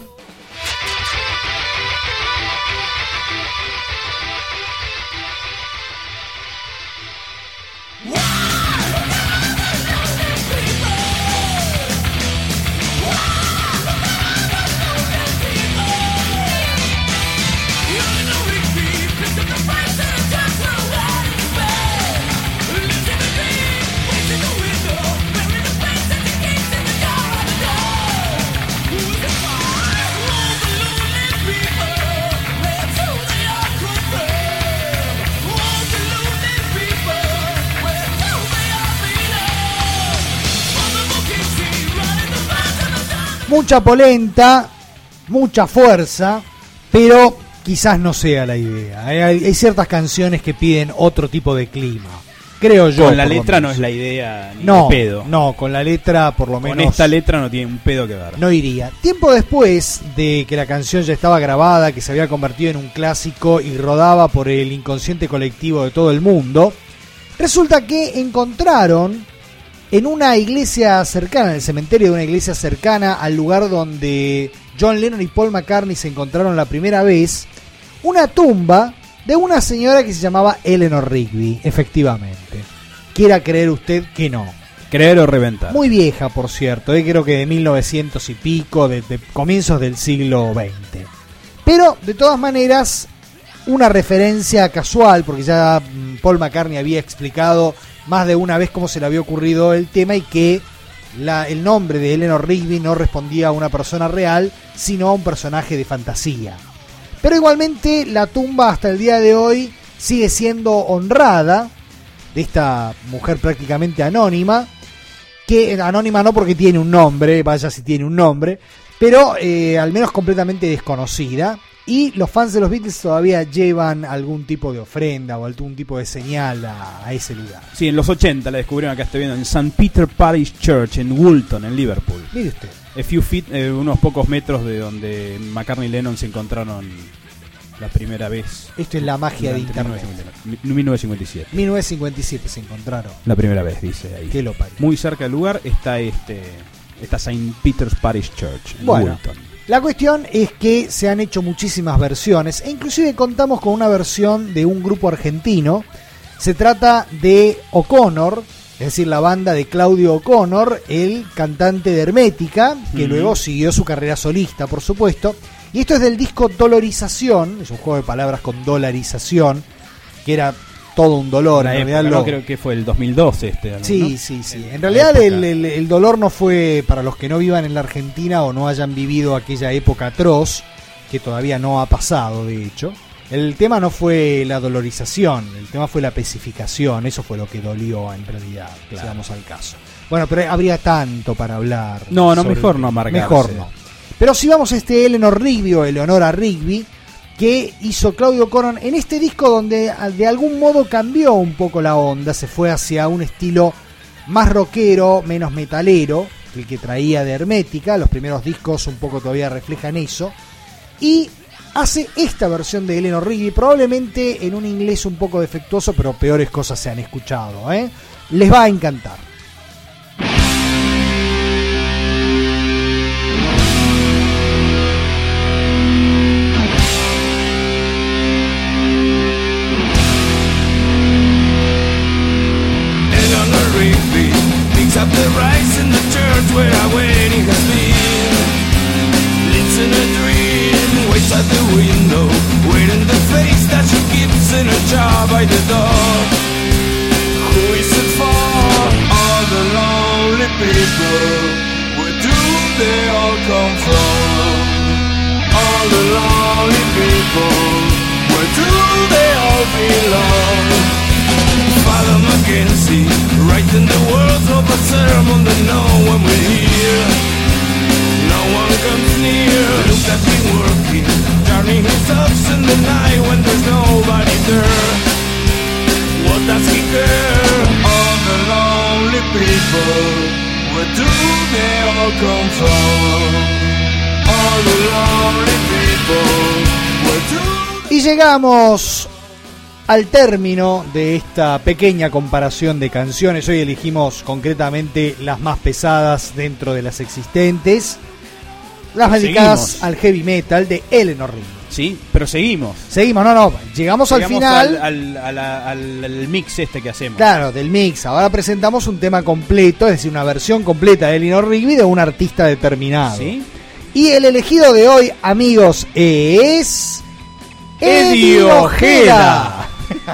Mucha polenta, mucha fuerza, pero quizás no sea la idea. Hay, hay ciertas canciones que piden otro tipo de clima, creo yo. Con la letra no es la idea ni no, de pedo. No, con la letra por lo menos... Con esta letra no tiene un pedo que ver. No iría. Tiempo después de que la canción ya estaba grabada, que se había convertido en un clásico y rodaba por el inconsciente colectivo de todo el mundo, resulta que encontraron... en una iglesia cercana, en el cementerio de una iglesia cercana al lugar donde John Lennon y Paul McCartney se encontraron la primera vez, una tumba de una señora que se llamaba Eleanor Rigby, efectivamente. Quiera creer usted que no. Creer o reventar. Muy vieja, por cierto, eh, creo que de mil novecientos y pico, de, de comienzos del siglo veinte. Pero, de todas maneras, una referencia casual, porque ya Paul McCartney había explicado más de una vez cómo se le había ocurrido el tema y que la, el nombre de Eleanor Rigby no respondía a una persona real, sino a un personaje de fantasía. Pero igualmente la tumba hasta el día de hoy sigue siendo honrada de esta mujer prácticamente anónima, que anónima no porque tiene un nombre, vaya si tiene un nombre, pero eh, al menos completamente desconocida. Y los fans de los Beatles todavía llevan algún tipo de ofrenda o algún tipo de señal a, a ese lugar. Sí, en los ochenta la descubrieron, acá estoy viendo, en Saint Peter Parish Church, en Woolton, en Liverpool. Mire usted. A few feet, eh, unos pocos metros de donde McCartney y Lennon se encontraron la primera vez. Esto es la magia de internet. mil novecientos cincuenta y siete. mil novecientos cincuenta y siete se encontraron. La primera vez, dice ahí. Qué lo parió. Muy cerca del lugar está este esta Saint Peter's Parish Church en bueno, Woolton. La cuestión es que se han hecho muchísimas versiones e inclusive contamos con una versión de un grupo argentino. Se trata de O'Connor, es decir, la banda de Claudio O'Connor, el cantante de Hermética, que mm. luego siguió su carrera solista, por supuesto. Y esto es del disco Dolorización, es un juego de palabras con dolarización, que era todo un dolor. En realidad época, lo... no, creo que fue el dos mil doce este. ¿No? Sí, sí, sí. En realidad el, el, el dolor no fue para los que no vivan en la Argentina o no hayan vivido aquella época atroz, que todavía no ha pasado, de hecho. El tema no fue la dolorización, el tema fue la especificación, eso fue lo que dolió en realidad, claro. Si vamos al caso. Bueno, pero habría tanto para hablar. No, no, mejor no amargarse. Mejor no. Pero si vamos a este Eleanor Rigby o Eleonora Rigby, que hizo Claudio O'Connor en este disco donde de algún modo cambió un poco la onda, se fue hacia un estilo más rockero, menos metalero, el que traía de Hermética, los primeros discos un poco todavía reflejan eso, y hace esta versión de Eleanor Rigby, probablemente en un inglés un poco defectuoso, pero peores cosas se han escuchado, ¿eh? Les va a encantar. Up the rice in the church where our wedding has been. Lives in a dream, waits at the window, waiting the face that she keeps in a jar by the door. Who is it for? All the lonely people. Where do they all come from? All the lonely people. Where do they all belong? Father Mackenzie, writing the words of a sermon that no one will hear. No one comes near. Look at him working, turning his ups in the night when there's nobody there. What does he care? All the lonely people, where do they all come from? All the lonely people, where do... Y llegamos al término de esta pequeña comparación de canciones. Hoy elegimos concretamente las más pesadas dentro de las existentes, las dedicadas seguimos al heavy metal de Eleanor Rigby. Sí, pero seguimos. Seguimos, no, no, llegamos, llegamos al final. Al, al, al, al mix este que hacemos. Claro, del mix. Ahora presentamos un tema completo, es decir, una versión completa de Eleanor Rigby de un artista determinado. ¿Sí? Y el elegido de hoy, amigos, es... Eddie Ojeda.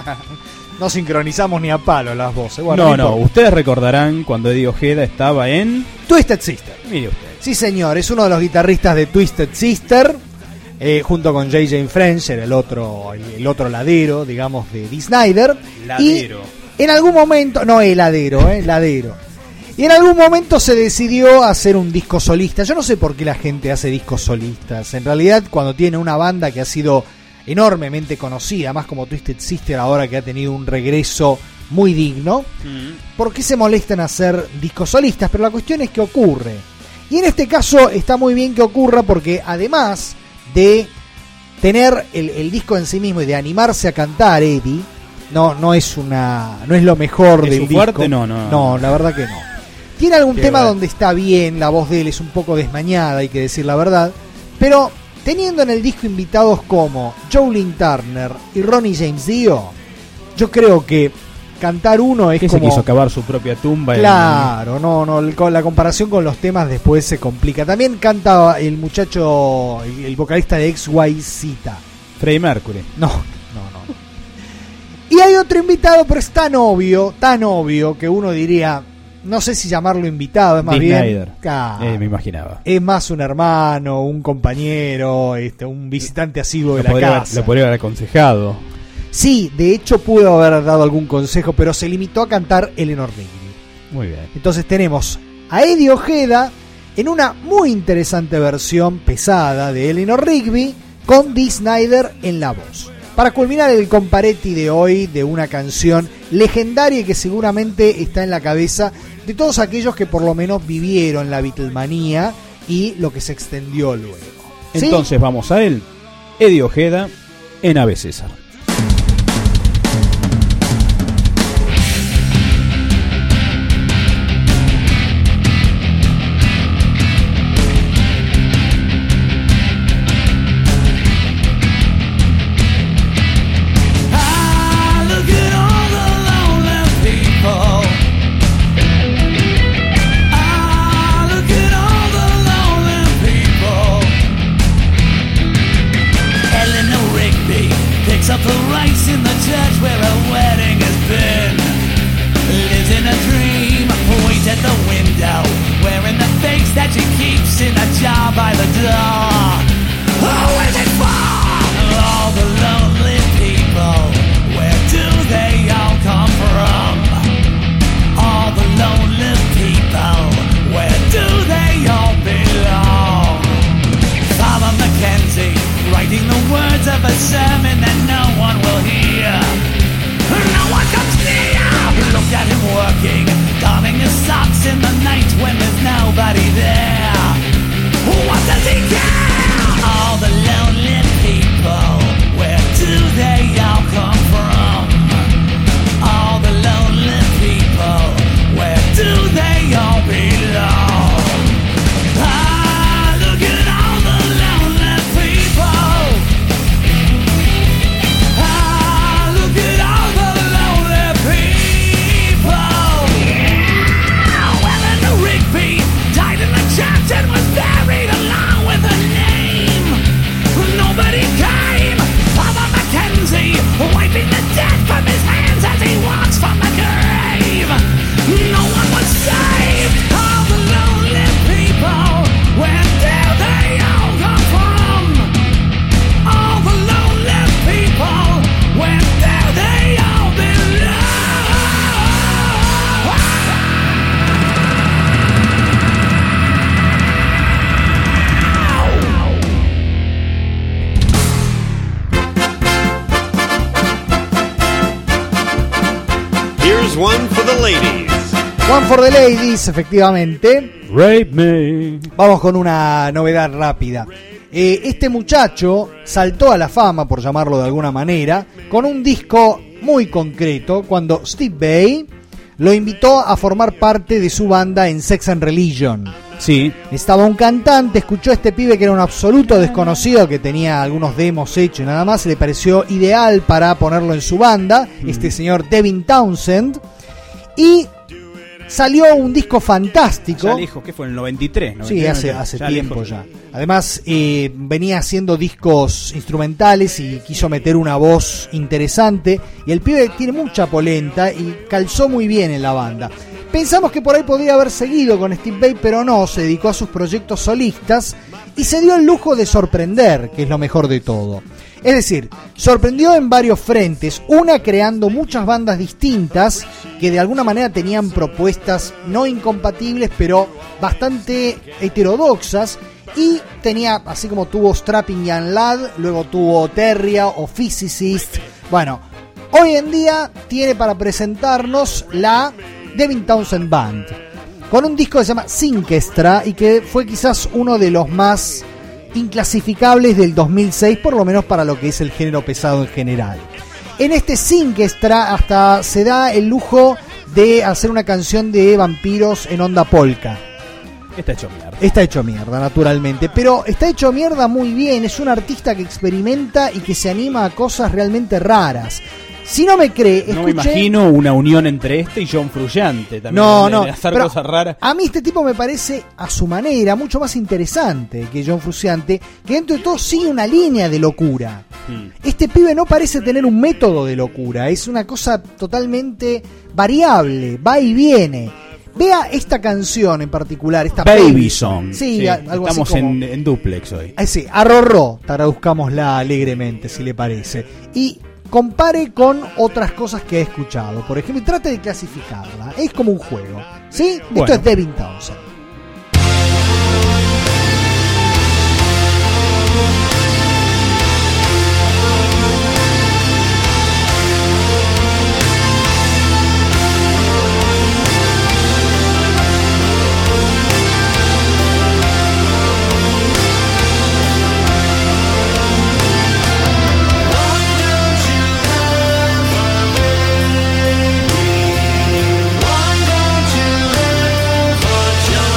No sincronizamos ni a palo las voces. Bueno, no, no, ustedes recordarán cuando Eddie Ojeda estaba en Twisted Sister. Mire usted. Sí, señor, es uno de los guitarristas de Twisted Sister, eh, junto con J J French, era el otro, el, el otro ladero, digamos, de Dee Snider. Ladero. Y en algún momento, no, el ladero, eh, ladero. Y en algún momento se decidió hacer un disco solista. Yo no sé por qué la gente hace discos solistas. En realidad, cuando tiene una banda que ha sido enormemente conocida, más como Twisted Sister ahora que ha tenido un regreso muy digno, mm. ¿por qué se molestan en hacer discos solistas? Pero la cuestión es que ocurre. Y en este caso está muy bien que ocurra porque además de tener el, el disco en sí mismo y de animarse a cantar Eddie, no, no es una, no es lo mejor ¿Es del su disco. Fuerte? No, no, no, la verdad que no. Tiene algún Qué tema verdad. donde está bien, la voz de él es un poco desmañada, hay que decir la verdad, pero teniendo en el disco invitados como Jolene Turner y Ronnie James Dio, yo creo que cantar uno es que como... se quiso cavar su propia tumba. Claro, en... no, no, con la comparación con los temas después se complica. También canta el muchacho, el, el vocalista de X Y Z. Freddie Mercury. No, no, no. Y hay otro invitado, pero es tan obvio, tan obvio, que uno diría... No sé si llamarlo invitado, es más Dee bien... Snider. Ah, eh, me imaginaba. Es más un hermano, un compañero, este, un visitante asiduo de lo la podría, casa. Lo podría haber aconsejado. Sí, de hecho pudo haber dado algún consejo, pero se limitó a cantar Eleanor Rigby. Muy bien. Entonces tenemos a Eddie Ojeda en una muy interesante versión pesada de Eleanor Rigby con Dee Snider en la voz. Para culminar el comparetti de hoy de una canción legendaria y que seguramente está en la cabeza de todos aquellos que por lo menos vivieron la Beatlemanía y lo que se extendió luego. ¿Sí? Entonces vamos a él, Eddie Ojeda en Ave César. sermon that no one will hear. No one comes near. Look at him working, darning his socks in the night when there's nobody there. What does he care? All the lonely people, where do they all come from? All the lonely people, where do they all belong? Ah, look at all the lonely people. Ah, look at all the lonely people. Well, and Rigby died in the church and was buried along with her name. Nobody came. Father Mackenzie wiping the death from his hands as he walks from the grave. No one was saved. All the lonely people, where do they all come from? All the lonely people, where do they all belong? Here's one for the ladies. One for the Ladies, efectivamente. Rape me. Vamos con una novedad rápida. Eh, este muchacho saltó a la fama, por llamarlo de alguna manera, con un disco muy concreto cuando Steve Vai lo invitó a formar parte de su banda en Sex and Religion. Sí. Estaba un cantante, escuchó a este pibe que era un absoluto desconocido, que tenía algunos demos hechos y nada más, le pareció ideal para ponerlo en su banda, mm. este señor Devin Townsend, y salió un disco fantástico. Ya dijo que fue en el noventa y tres. Sí, hace, hace ya tiempo ya. Además, eh, venía haciendo discos instrumentales y quiso meter una voz interesante. Y el pibe tiene mucha polenta y calzó muy bien en la banda. Pensamos que por ahí podría haber seguido con Steve Vai, pero no, se dedicó a sus proyectos solistas y se dio el lujo de sorprender, que es lo mejor de todo. Es decir, sorprendió en varios frentes, una creando muchas bandas distintas que de alguna manera tenían propuestas no incompatibles, pero bastante heterodoxas, y tenía, así como tuvo Strapping Young Lad, luego tuvo Terria o Physicist. Bueno, hoy en día tiene para presentarnos la Devin Townsend Band, con un disco que se llama Synkestra y que fue quizás uno de los más inclasificables del dos mil seis, por lo menos para lo que es el género pesado en general. En este Synkestra hasta se da el lujo de hacer una canción de vampiros en onda polka. Está hecho mierda. Está hecho mierda, naturalmente, pero está hecho mierda muy bien. Es un artista que experimenta y que se anima a cosas realmente raras. Si no me cree, escuché... No me imagino una unión entre este y John Frusciante también. No, de, no, de hacer pero cosas raras. A mí este tipo me parece, a su manera, mucho más interesante que John Frusciante, que dentro de todo sigue una línea de locura. Hmm. Este pibe no parece tener un método de locura, es una cosa totalmente variable, va y viene. Vea esta canción en particular, esta Baby, Baby Song. Sí, sí, algo estamos así como, en, en duplex hoy. Eh, sí, arrorró, traduzcámosla alegremente, si le parece. Y compare con otras cosas que he escuchado, por ejemplo, y trate de clasificarla. Es como un juego, ¿sí? Bueno. Esto es Devin Townsend. Why don't you live for joy?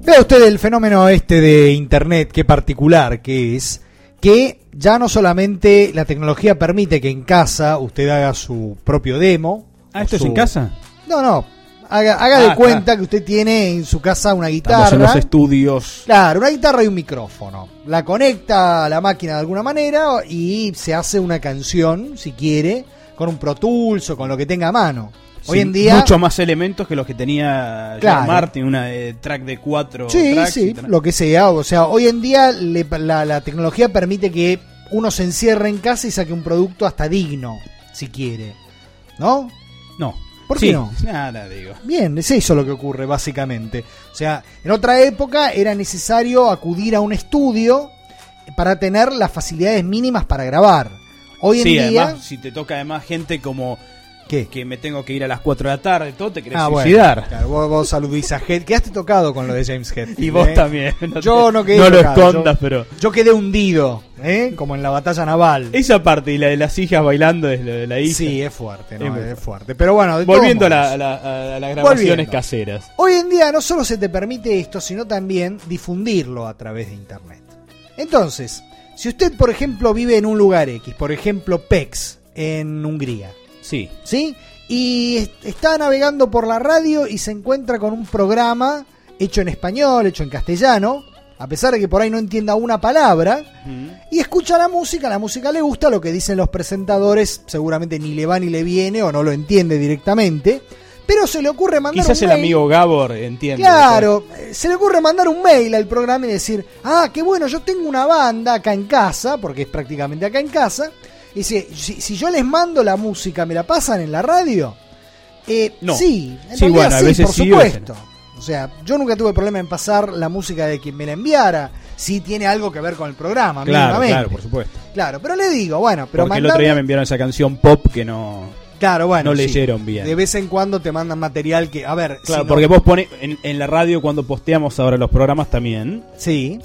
Vea usted el fenómeno este de internet, qué particular que es, que ya no solamente la tecnología permite que en casa usted haga su propio demo. Ah, ¿esto su... es en casa? No, no. Haga, haga ah, de cuenta claro. que usted tiene en su casa una guitarra. Estamos en los estudios. Claro, una guitarra y un micrófono. La conecta a la máquina de alguna manera y se hace una canción, si quiere, con un Pro Tools o con lo que tenga a mano. Hoy Sí, en día... muchos más elementos que los que tenía Claro. George Martin, una eh, track de cuatro Sí, tracks. sí, y tra- lo que sea. O sea, hoy en día le- la, la tecnología permite que uno se encierre en casa y saque un producto hasta digno, si quiere. ¿No? No. ¿Por qué Sí, no? Nada, digo. Bien, es eso lo que ocurre básicamente. O sea, en otra época era necesario acudir a un estudio para tener las facilidades mínimas para grabar. Hoy en Sí, día... además, si te toca además gente como ¿Qué? que me tengo que ir a las cuatro de la tarde, todo te querés Ah, bueno, suicidar. claro, vos, vos saludís a Head. Quedaste tocado con lo de James Hetfield. Y vos ¿eh? también. No Yo te- no quedé No lo tocado, escondas, yo- pero... Yo quedé hundido, ¿eh? Como en la batalla naval. Esa parte y la de las hijas bailando es lo de la hija. Sí, es fuerte, ¿no? Es muy Es, fuerte. Pero bueno, de Volviendo a, todos la- modos, a la- a las grabaciones Volviendo. caseras. hoy en día no solo se te permite esto, sino también difundirlo a través de internet. Entonces, si usted, por ejemplo, vive en un lugar X, por ejemplo, Pécs, en Hungría, Sí. ¿sí? Y est- está navegando por la radio y se encuentra con un programa hecho en español, hecho en castellano, a pesar de que por ahí no entienda una palabra, y escucha la música, la música le gusta, lo que dicen los presentadores seguramente ni le va ni le viene o no lo entiende directamente, pero se le ocurre mandar Quizás un el mail. amigo Gabor entiende. Claro, eh, se le ocurre mandar un mail al programa y decir, ah, qué bueno, yo tengo una banda acá en casa, porque es prácticamente acá en casa, y dice, si, si yo les mando la música, ¿me la pasan en la radio? Eh, No. Sí, en Sí, realidad bueno, a sí, veces por sí, supuesto. O sea, yo nunca tuve problema en pasar la música de quien me la enviara, si tiene algo que ver con el programa, Claro, mínimamente. claro, por supuesto. Claro, pero le digo, bueno, pero Porque el otro mandame- día me enviaron esa canción pop que no... Claro, bueno, no sí. leyeron bien. De vez en cuando te mandan material que, a ver, Claro, si no- porque vos pones en, en la radio cuando posteamos ahora los programas también, Sí,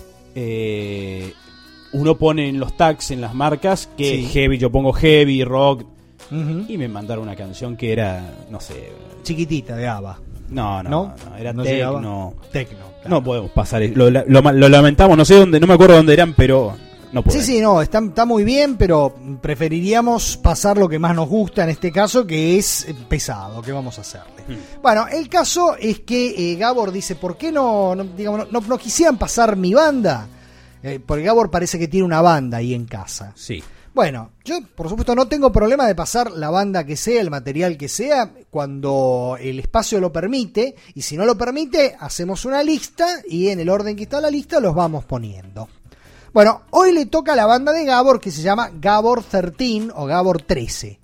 eh, uno pone en los tags, en las marcas, que Sí. heavy, yo pongo heavy, rock, ujú. y me mandaron una canción que era, no sé, Chiquitita de ABBA. no, no, ¿No? no, era ¿No llegaba? techno. Tecno. claro. No podemos pasar, lo, lo, lo lamentamos, no sé dónde, no me acuerdo dónde eran, pero no Sí, podemos. sí, no, está, está muy bien, pero preferiríamos pasar lo que más nos gusta en este caso, que es eh, pesado, ¿qué vamos a hacerle? Hmm. Bueno, el caso es que eh, Gabor dice, ¿por qué no, no, digamos, no, no quisieran pasar mi banda? Eh, porque Gabor parece que tiene una banda ahí en casa. Sí. Bueno, yo por supuesto no tengo problema de pasar la banda que sea, el material que sea, cuando el espacio lo permite, y si no lo permite, hacemos una lista y en el orden que está la lista los vamos poniendo. Bueno, hoy le toca a la banda de Gabor que se llama Gabor trece o Gabor trece.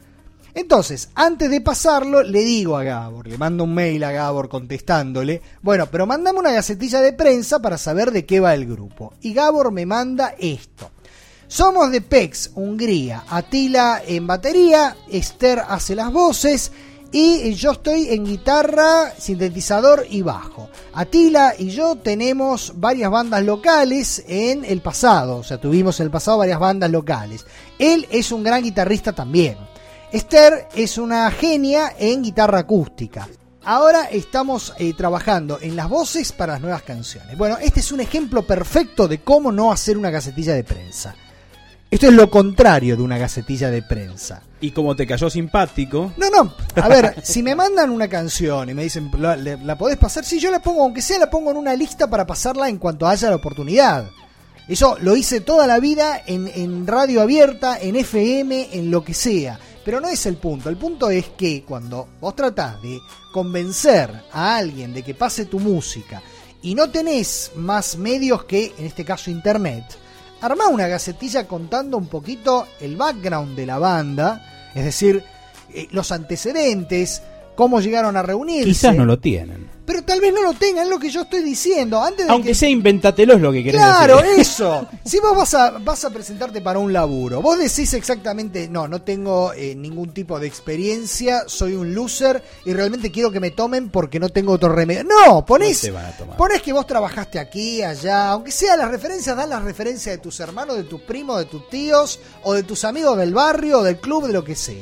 Entonces, antes de pasarlo, le digo a Gabor, le mando un mail a Gabor contestándole, bueno, pero mandame una gacetilla de prensa para saber de qué va el grupo. Y Gabor me manda esto. Somos de Pécs, Hungría. Atila en batería, Esther hace las voces y yo estoy en guitarra, sintetizador y bajo. Atila y yo tenemos varias bandas locales en el pasado, o sea, tuvimos en el pasado varias bandas locales. Él es un gran guitarrista también. Esther es una genia en guitarra acústica. Ahora estamos eh, trabajando en las voces para las nuevas canciones. Bueno, este es un ejemplo perfecto de cómo no hacer una gacetilla de prensa. Esto es lo contrario de una gacetilla de prensa. Y como te cayó simpático, No, no, a ver, si me mandan una canción y me dicen, ¿la, la- la podés pasar? Sí, yo la pongo, aunque sea la pongo en una lista para pasarla en cuanto haya la oportunidad. Eso lo hice toda la vida en, en radio abierta, en F M, en lo que sea. Pero no es el punto. El punto es que cuando vos tratás de convencer a alguien de que pase tu música y no tenés más medios que, en este caso, internet, armá una gacetilla contando un poquito el background de la banda, es decir, eh, los antecedentes, cómo llegaron a reunirse. quizás no lo tienen. Pero tal vez no lo tengan, es lo que yo estoy diciendo. Antes de Aunque que... sea inventatelo es lo que querés Claro, decir. eso. Si vos vas a, vas a presentarte para un laburo, vos decís exactamente, no, no tengo eh, ningún tipo de experiencia, soy un loser y realmente quiero que me tomen porque no tengo otro remedio. No, ponés, No te van a tomar. ponés que vos trabajaste aquí, allá, aunque sea las referencias, dan las referencias de tus hermanos, de tus primos, de tus tíos o de tus amigos del barrio, del club, de lo que sea.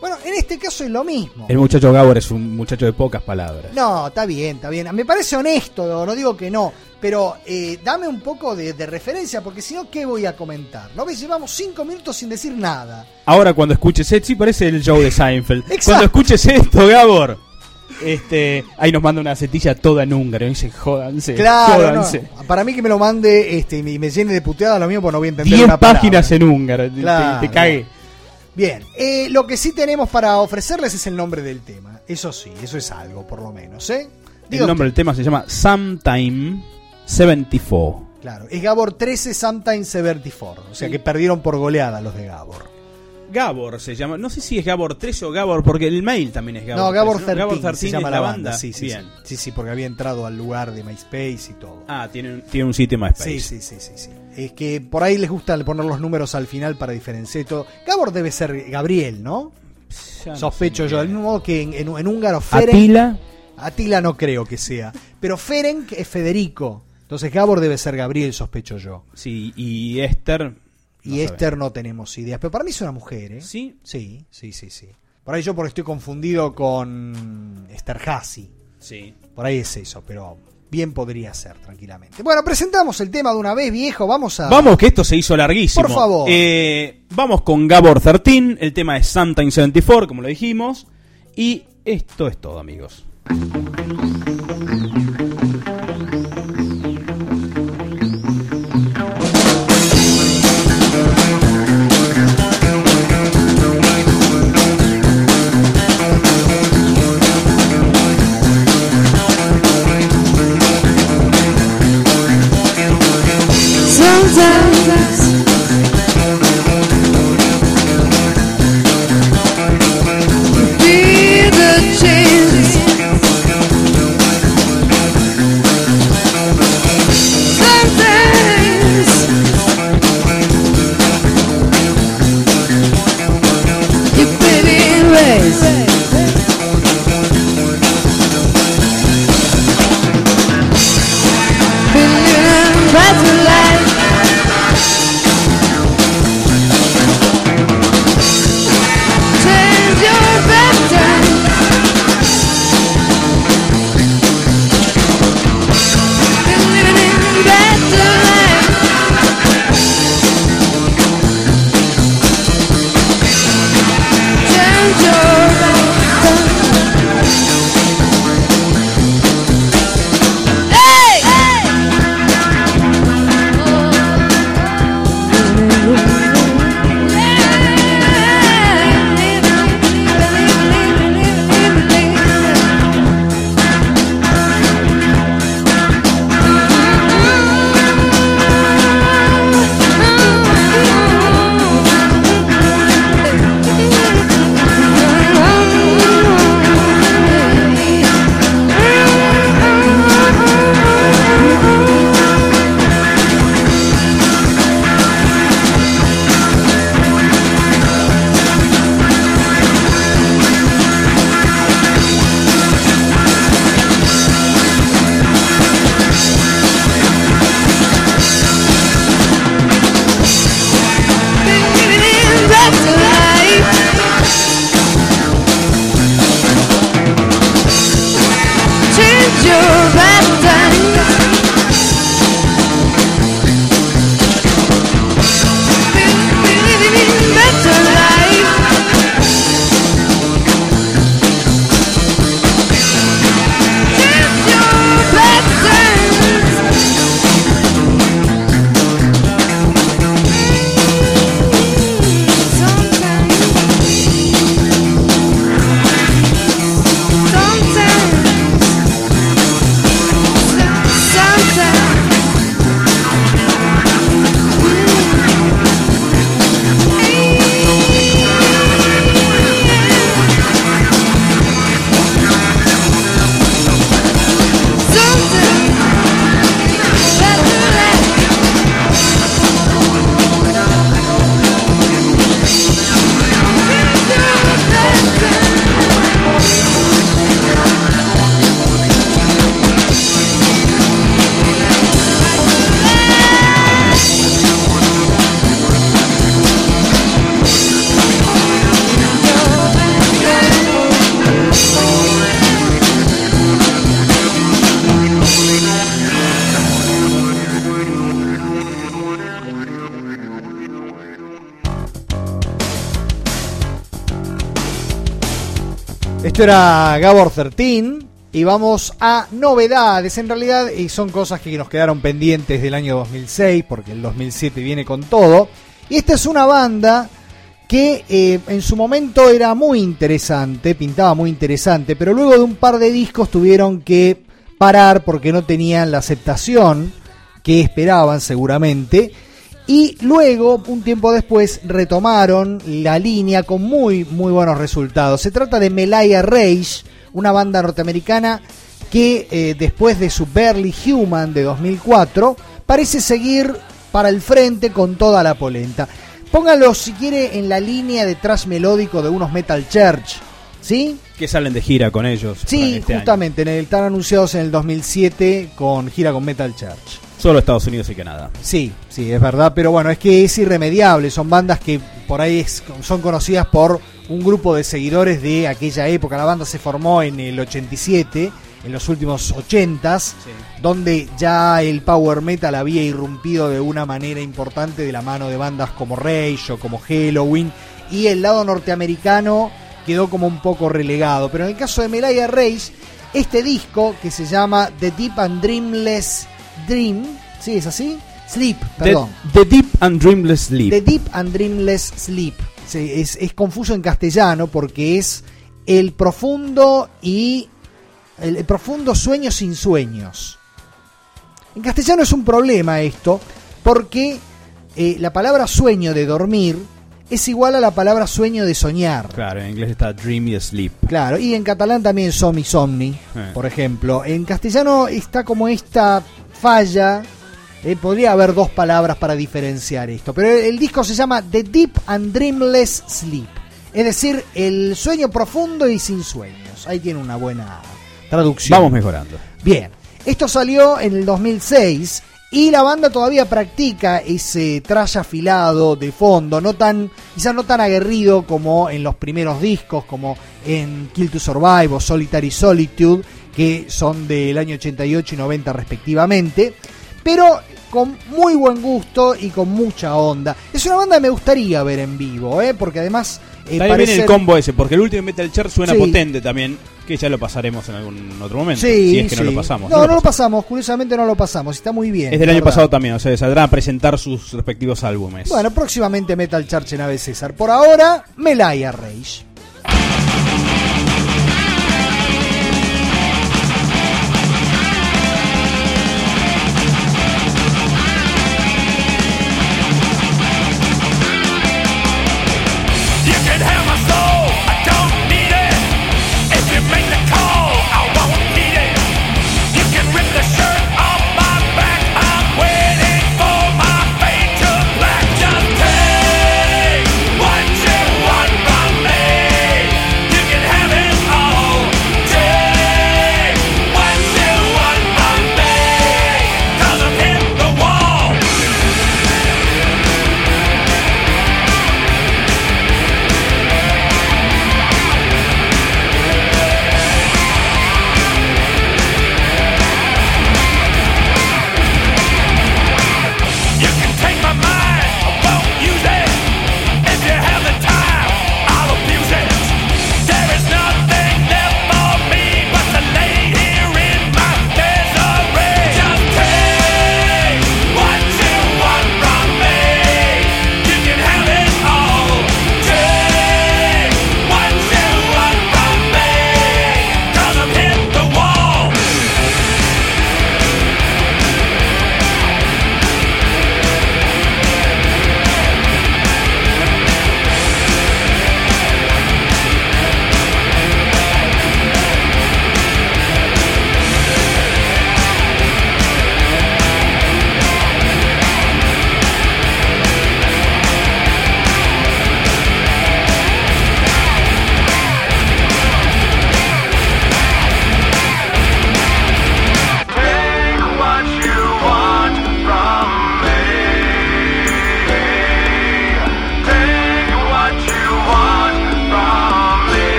Bueno, en este caso es lo mismo. El muchacho Gabor es un muchacho de pocas palabras. No, está bien, está bien. Me parece honesto, no digo que no. Pero eh, dame un poco de, de referencia, porque si no, ¿qué voy a comentar? ¿No ves? Llevamos cinco minutos sin decir nada. Ahora cuando escuches esto, sí parece el show de Seinfeld. Exacto. Cuando escuches esto, Gabor, este, ahí nos manda una setilla toda en húngaro. Y dice, jódanse, claro, jódanse. No. Para mí que me lo mande este, y me llene de puteada lo mío, pues no voy a entender Diez una palabra. páginas en húngaro, claro, te, te cagué. Bien, eh, lo que sí tenemos para ofrecerles es el nombre del tema. Eso sí, eso es algo, por lo menos, ¿eh? Digo el nombre usted. del tema se llama Sometime setenta y cuatro. Claro, es Gabor trece, Sometime setenta y cuatro. O sea sí. que perdieron por goleada los de Gabor. Gabor se llama, no sé si es Gabor trece o Gabor, porque el mail también es Gabor. No, Gabor trece, ¿no? trece, Gabor trece se llama es la la banda. banda. Sí, sí, Bien. Sí, sí, porque había entrado al lugar de MySpace y todo. Ah, tiene, tiene un sitio MySpace. Sí, sí, sí, sí, sí. Es que por ahí les gusta poner los números al final para diferenciar todo. Gabor debe ser Gabriel, ¿no? Ya no Sospecho sé yo, del mismo modo que en, en, en húngaro Ferenc. Atila. Atila no creo que sea. Pero Ferenc es Federico. Entonces Gabor debe ser Gabriel, sospecho yo. Sí, y Esther. Y no Esther no tenemos ideas. Pero para mí es una mujer, ¿eh? Sí. Sí, sí, sí, sí. Por ahí yo porque estoy confundido con Esterhazy. Sí. Por ahí es eso, pero bien podría ser, tranquilamente. Bueno, presentamos el tema de una vez, viejo. Vamos a... Vamos, que esto se hizo larguísimo. Por favor. Eh, vamos con Gabor trece. El tema es Sometime setenta y cuatro, como lo dijimos. Y esto es todo, amigos. Sometimes you feel the change. Sometimes you feel it race. Feeling bright to life. Esto era Gabor trece y vamos a novedades. En realidad y son cosas que nos quedaron pendientes del año dos mil seis porque el dos mil siete viene con todo. Y esta es una banda que eh, en su momento era muy interesante, pintaba muy interesante, pero luego de un par de discos tuvieron que parar porque no tenían la aceptación que esperaban seguramente. Y luego, un tiempo después, retomaron la línea con muy, muy buenos resultados. Se trata de Melaya Rage, una banda norteamericana que eh, después de su Barely Human de dos mil cuatro, parece seguir para el frente con toda la polenta. Póngalo, si quiere, en la línea de thrash melódico de unos Metal Church, ¿sí? Que salen de gira con ellos. Sí, este justamente, en el, están anunciados en el dos mil siete con gira con Metal Church. Solo Estados Unidos y Canadá. Sí, sí, es verdad, pero bueno, es que es irremediable. Son bandas que por ahí es, son conocidas por un grupo de seguidores de aquella época. La banda se formó en el ochenta y siete, en los últimos ochentas, sí, donde ya el power metal había irrumpido de una manera importante de la mano de bandas como Rage o como Halloween, y el lado norteamericano quedó como un poco relegado. Pero en el caso de Melaya Rage, este disco que se llama The Deep and Dreamless Dream, ¿sí es así? Sleep, perdón. The, the Deep and Dreamless Sleep. The Deep and Dreamless Sleep. Sí, es, es confuso en castellano porque es el profundo y el, el profundo sueño sin sueños. En castellano es un problema esto porque eh, la palabra sueño de dormir es igual a la palabra sueño de soñar. Claro, en inglés está dreamy sleep. Claro, y en catalán también somni somni, eh. por ejemplo. En castellano está como esta falla. Eh, podría haber dos palabras para diferenciar esto. Pero el, el disco se llama The Deep and Dreamless Sleep. Es decir, el sueño profundo y sin sueños. Ahí tiene una buena traducción. Vamos mejorando. Bien, esto salió en el dos mil seis. Y la banda todavía practica ese thrash afilado de fondo, no tan, quizás no tan aguerrido como en los primeros discos, como en Kill to Survive o Solitary Solitude, que son del año ochenta y ocho y noventa respectivamente, pero con muy buen gusto y con mucha onda. Es una banda que me gustaría ver en vivo, ¿eh? Porque además Eh, también parece... viene el combo ese, porque el último Metal Church suena sí. potente también, que ya lo pasaremos en algún otro momento. Sí, si es que sí. no lo pasamos. No, no, no lo pasamos, curiosamente no lo pasamos, está muy bien. Es del año verdad. pasado también, o sea, saldrán a presentar sus respectivos álbumes. Bueno, próximamente Metal Church en Ave César. Por ahora, Melaya Rage. What you want from me, you can have it.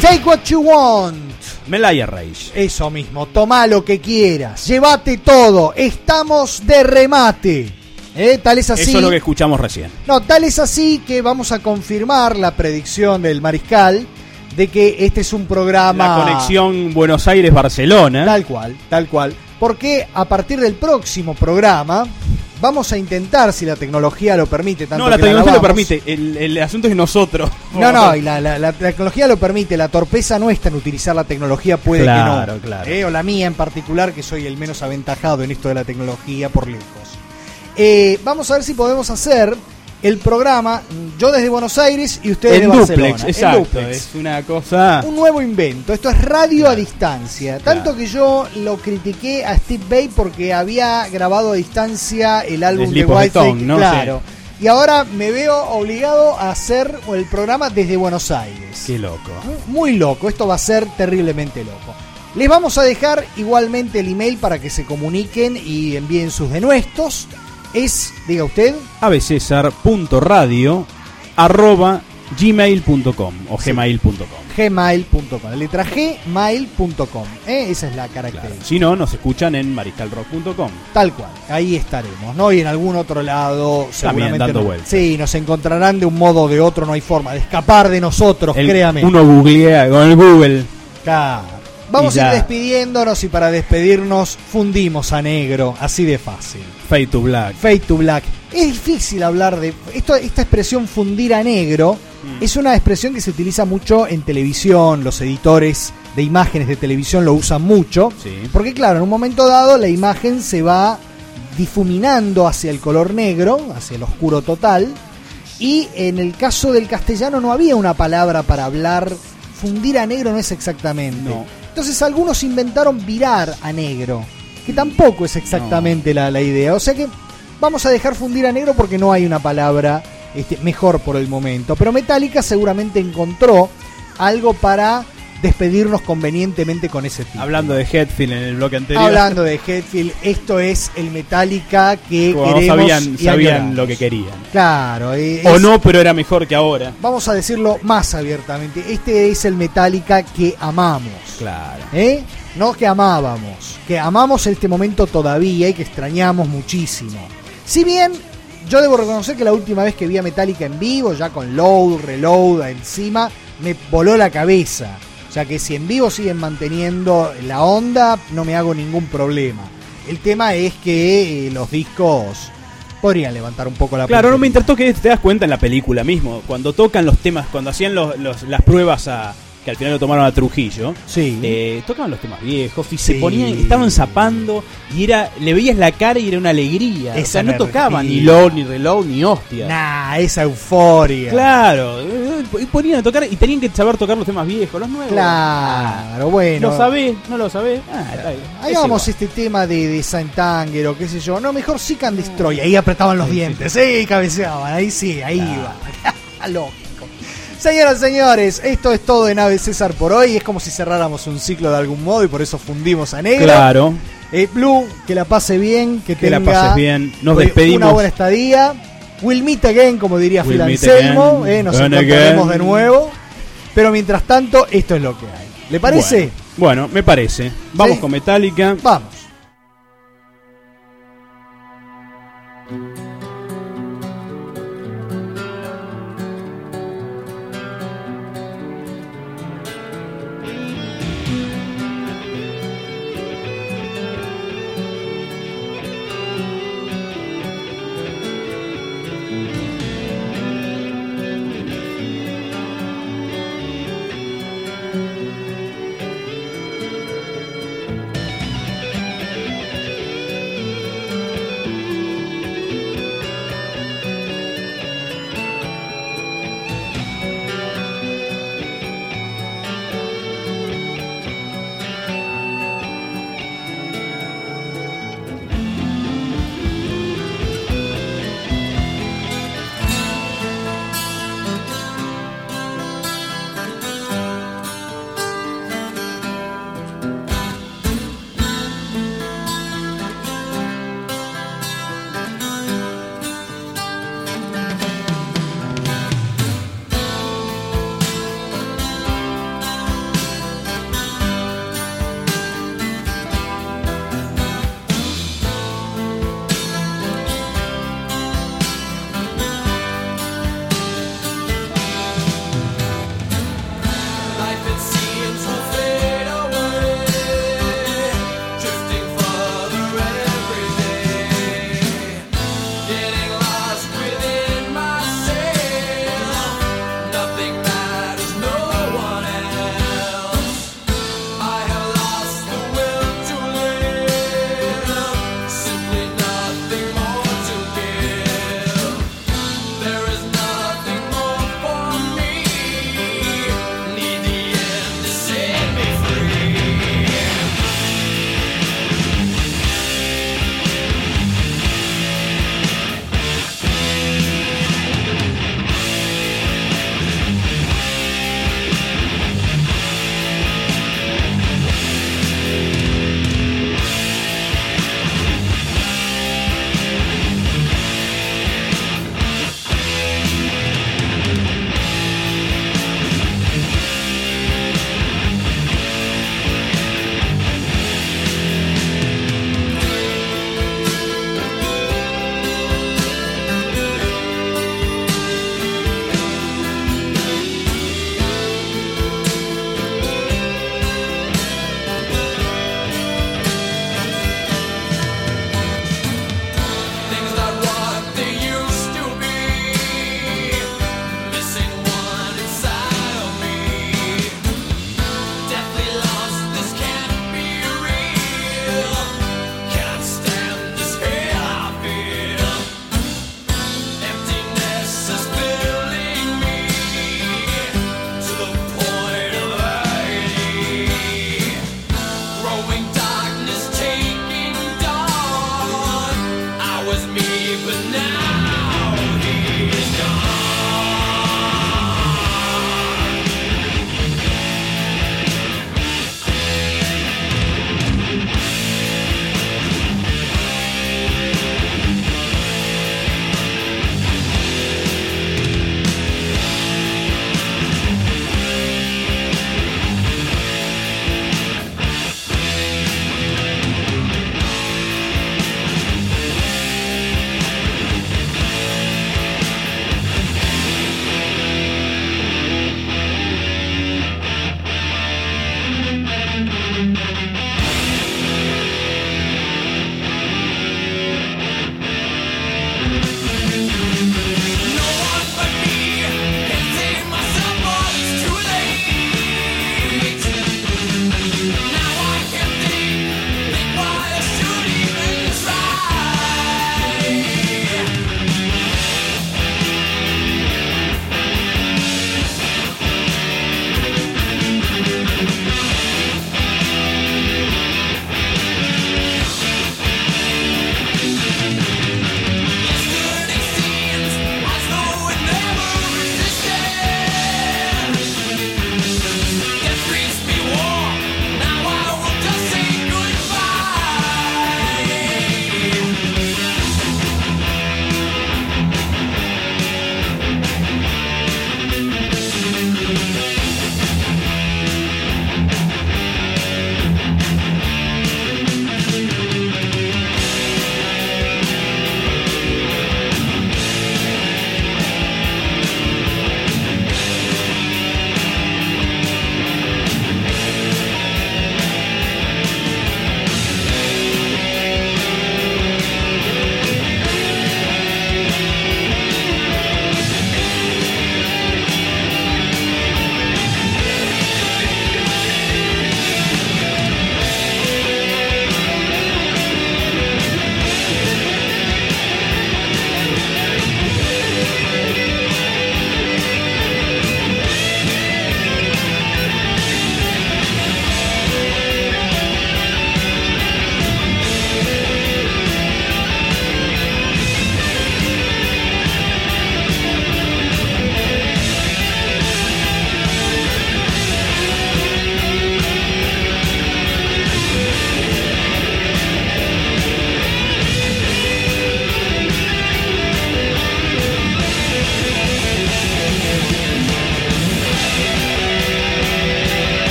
Take what you want. Melaya Rage. Eso mismo, toma lo que quieras, llévate todo, estamos de remate. ¿Eh? Tal es así. Eso es lo que escuchamos recién. No, tal es así que vamos a confirmar la predicción del Mariscal de que este es un programa... La conexión Buenos Aires-Barcelona. Tal cual, tal cual. Porque a partir del próximo programa vamos a intentar, si la tecnología lo permite... Tanto no, la que tecnología la lo permite, el, el asunto es nosotros. No, no, y la, la, la tecnología lo permite, la torpeza no está en utilizar la tecnología, puede claro, que no. Claro, eh, o la mía en particular, que soy el menos aventajado en esto de la tecnología por lejos. Eh, vamos a ver si podemos hacer el programa, yo desde Buenos Aires y ustedes en de duplex, Barcelona. Exacto, en duplex. Es una cosa... Un nuevo invento, esto es radio claro. a distancia. Claro. Tanto que yo lo critiqué a Steve Vai porque había grabado a distancia el álbum de Whitesnake, ¿no? Claro. Sí. Y ahora me veo obligado a hacer el programa desde Buenos Aires. Qué loco. Muy loco, esto va a ser terriblemente loco. Les vamos a dejar igualmente el email para que se comuniquen y envíen sus denuestos. Es, diga usted, abcesar.radio arroba gmail punto com o sí. gmail punto com. Gmail punto com, la letra gmail punto com, ¿eh? Esa es la característica. Claro. Si no, nos escuchan en mariscal rock punto com. Tal cual, ahí estaremos, ¿no? Y en algún otro lado también dando no, vueltas. Sí, nos encontrarán de un modo o de otro, no hay forma de escapar de nosotros, el, créame. Uno googlea con el Google. Claro. Vamos a ir despidiéndonos y para despedirnos fundimos a negro, así de fácil. Fade to Black. Fade to Black. Es difícil hablar de... Esto, esta expresión fundir a negro mm. es una expresión que se utiliza mucho en televisión, los editores de imágenes de televisión lo usan mucho, sí. Porque claro, en un momento dado la imagen se va difuminando hacia el color negro, hacia el oscuro total, y en el caso del castellano no había una palabra para hablar, fundir a negro no es exactamente... No. Entonces algunos inventaron virar a negro, que tampoco es exactamente no. la, la idea. O sea que vamos a dejar fundir a negro porque no hay una palabra este, mejor por el momento. Pero Metallica seguramente encontró algo para despedirnos convenientemente con ese título. Hablando de Hetfield en el bloque anterior. Hablando de Hetfield, esto es el Metallica que como queremos sabían, y sabían lo que querían. Claro. Es, o no, pero era mejor que ahora. Vamos a decirlo más abiertamente. Este es el Metallica que amamos. Claro. ¿Eh? No que amábamos. Que amamos en este momento todavía y que extrañamos muchísimo. Si bien yo debo reconocer que la última vez que vi a Metallica en vivo, ya con load, reload encima, me voló la cabeza. O sea que si en vivo siguen manteniendo la onda, no me hago ningún problema. El tema es que eh, los discos podrían levantar un poco la Claro, no, mientras toques, te das cuenta en la película mismo, cuando tocan los temas, cuando hacían los, los, las pruebas a... que al final lo tomaron a Trujillo, sí. eh, tocaban los temas viejos y sí. se ponían, estaban zapando y era, le veías la cara y era una alegría. Esa o sea, no energía. tocaban ni low, ni reload, ni hostia. Nah, esa euforia. Claro, y ponían a tocar y tenían que saber tocar los temas viejos, los nuevos. Claro, bueno. ¿Lo sabés? ¿No lo sabés? Ah, está bien. Hagamos este tema de, de Saint-Anger o qué sé yo. No, mejor Seek and Destroy. Ahí apretaban los sí, dientes, sí, sí, cabeceaban. Ahí sí, ahí iba. Lógico. Señoras y señores, esto es todo en Ave César por hoy. Es como si cerráramos un ciclo de algún modo y por eso fundimos a negro. Claro. Eh, Blue, que la pase bien, que, que tenga la pases bien. Nos despedimos. Una buena estadía. We'll meet again, como diría Phil we'll Anselmo. Eh, nos Burn encontraremos again. de nuevo. Pero mientras tanto, esto es lo que hay. ¿Le parece? Bueno, bueno me parece. Vamos ¿Sí? con Metallica. Vamos.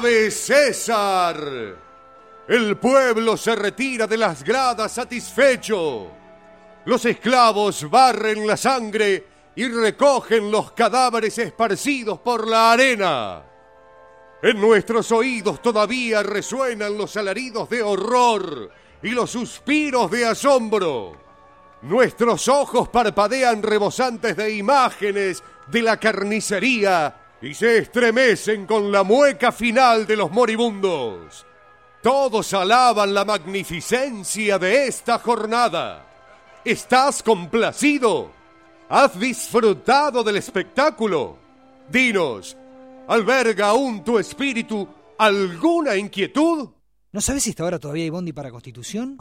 de César. El pueblo se retira de las gradas satisfecho. Los esclavos barren la sangre y recogen los cadáveres esparcidos por la arena. En nuestros oídos todavía resuenan los alaridos de horror y los suspiros de asombro. Nuestros ojos parpadean rebosantes de imágenes de la carnicería y se estremecen con la mueca final de los moribundos. Todos alaban la magnificencia de esta jornada. ¿Estás complacido? ¿Has disfrutado del espectáculo? Dinos, ¿alberga aún tu espíritu alguna inquietud? ¿No sabes si hasta ahora todavía hay bondi para Constitución?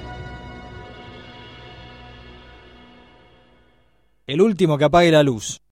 El último que apague la luz.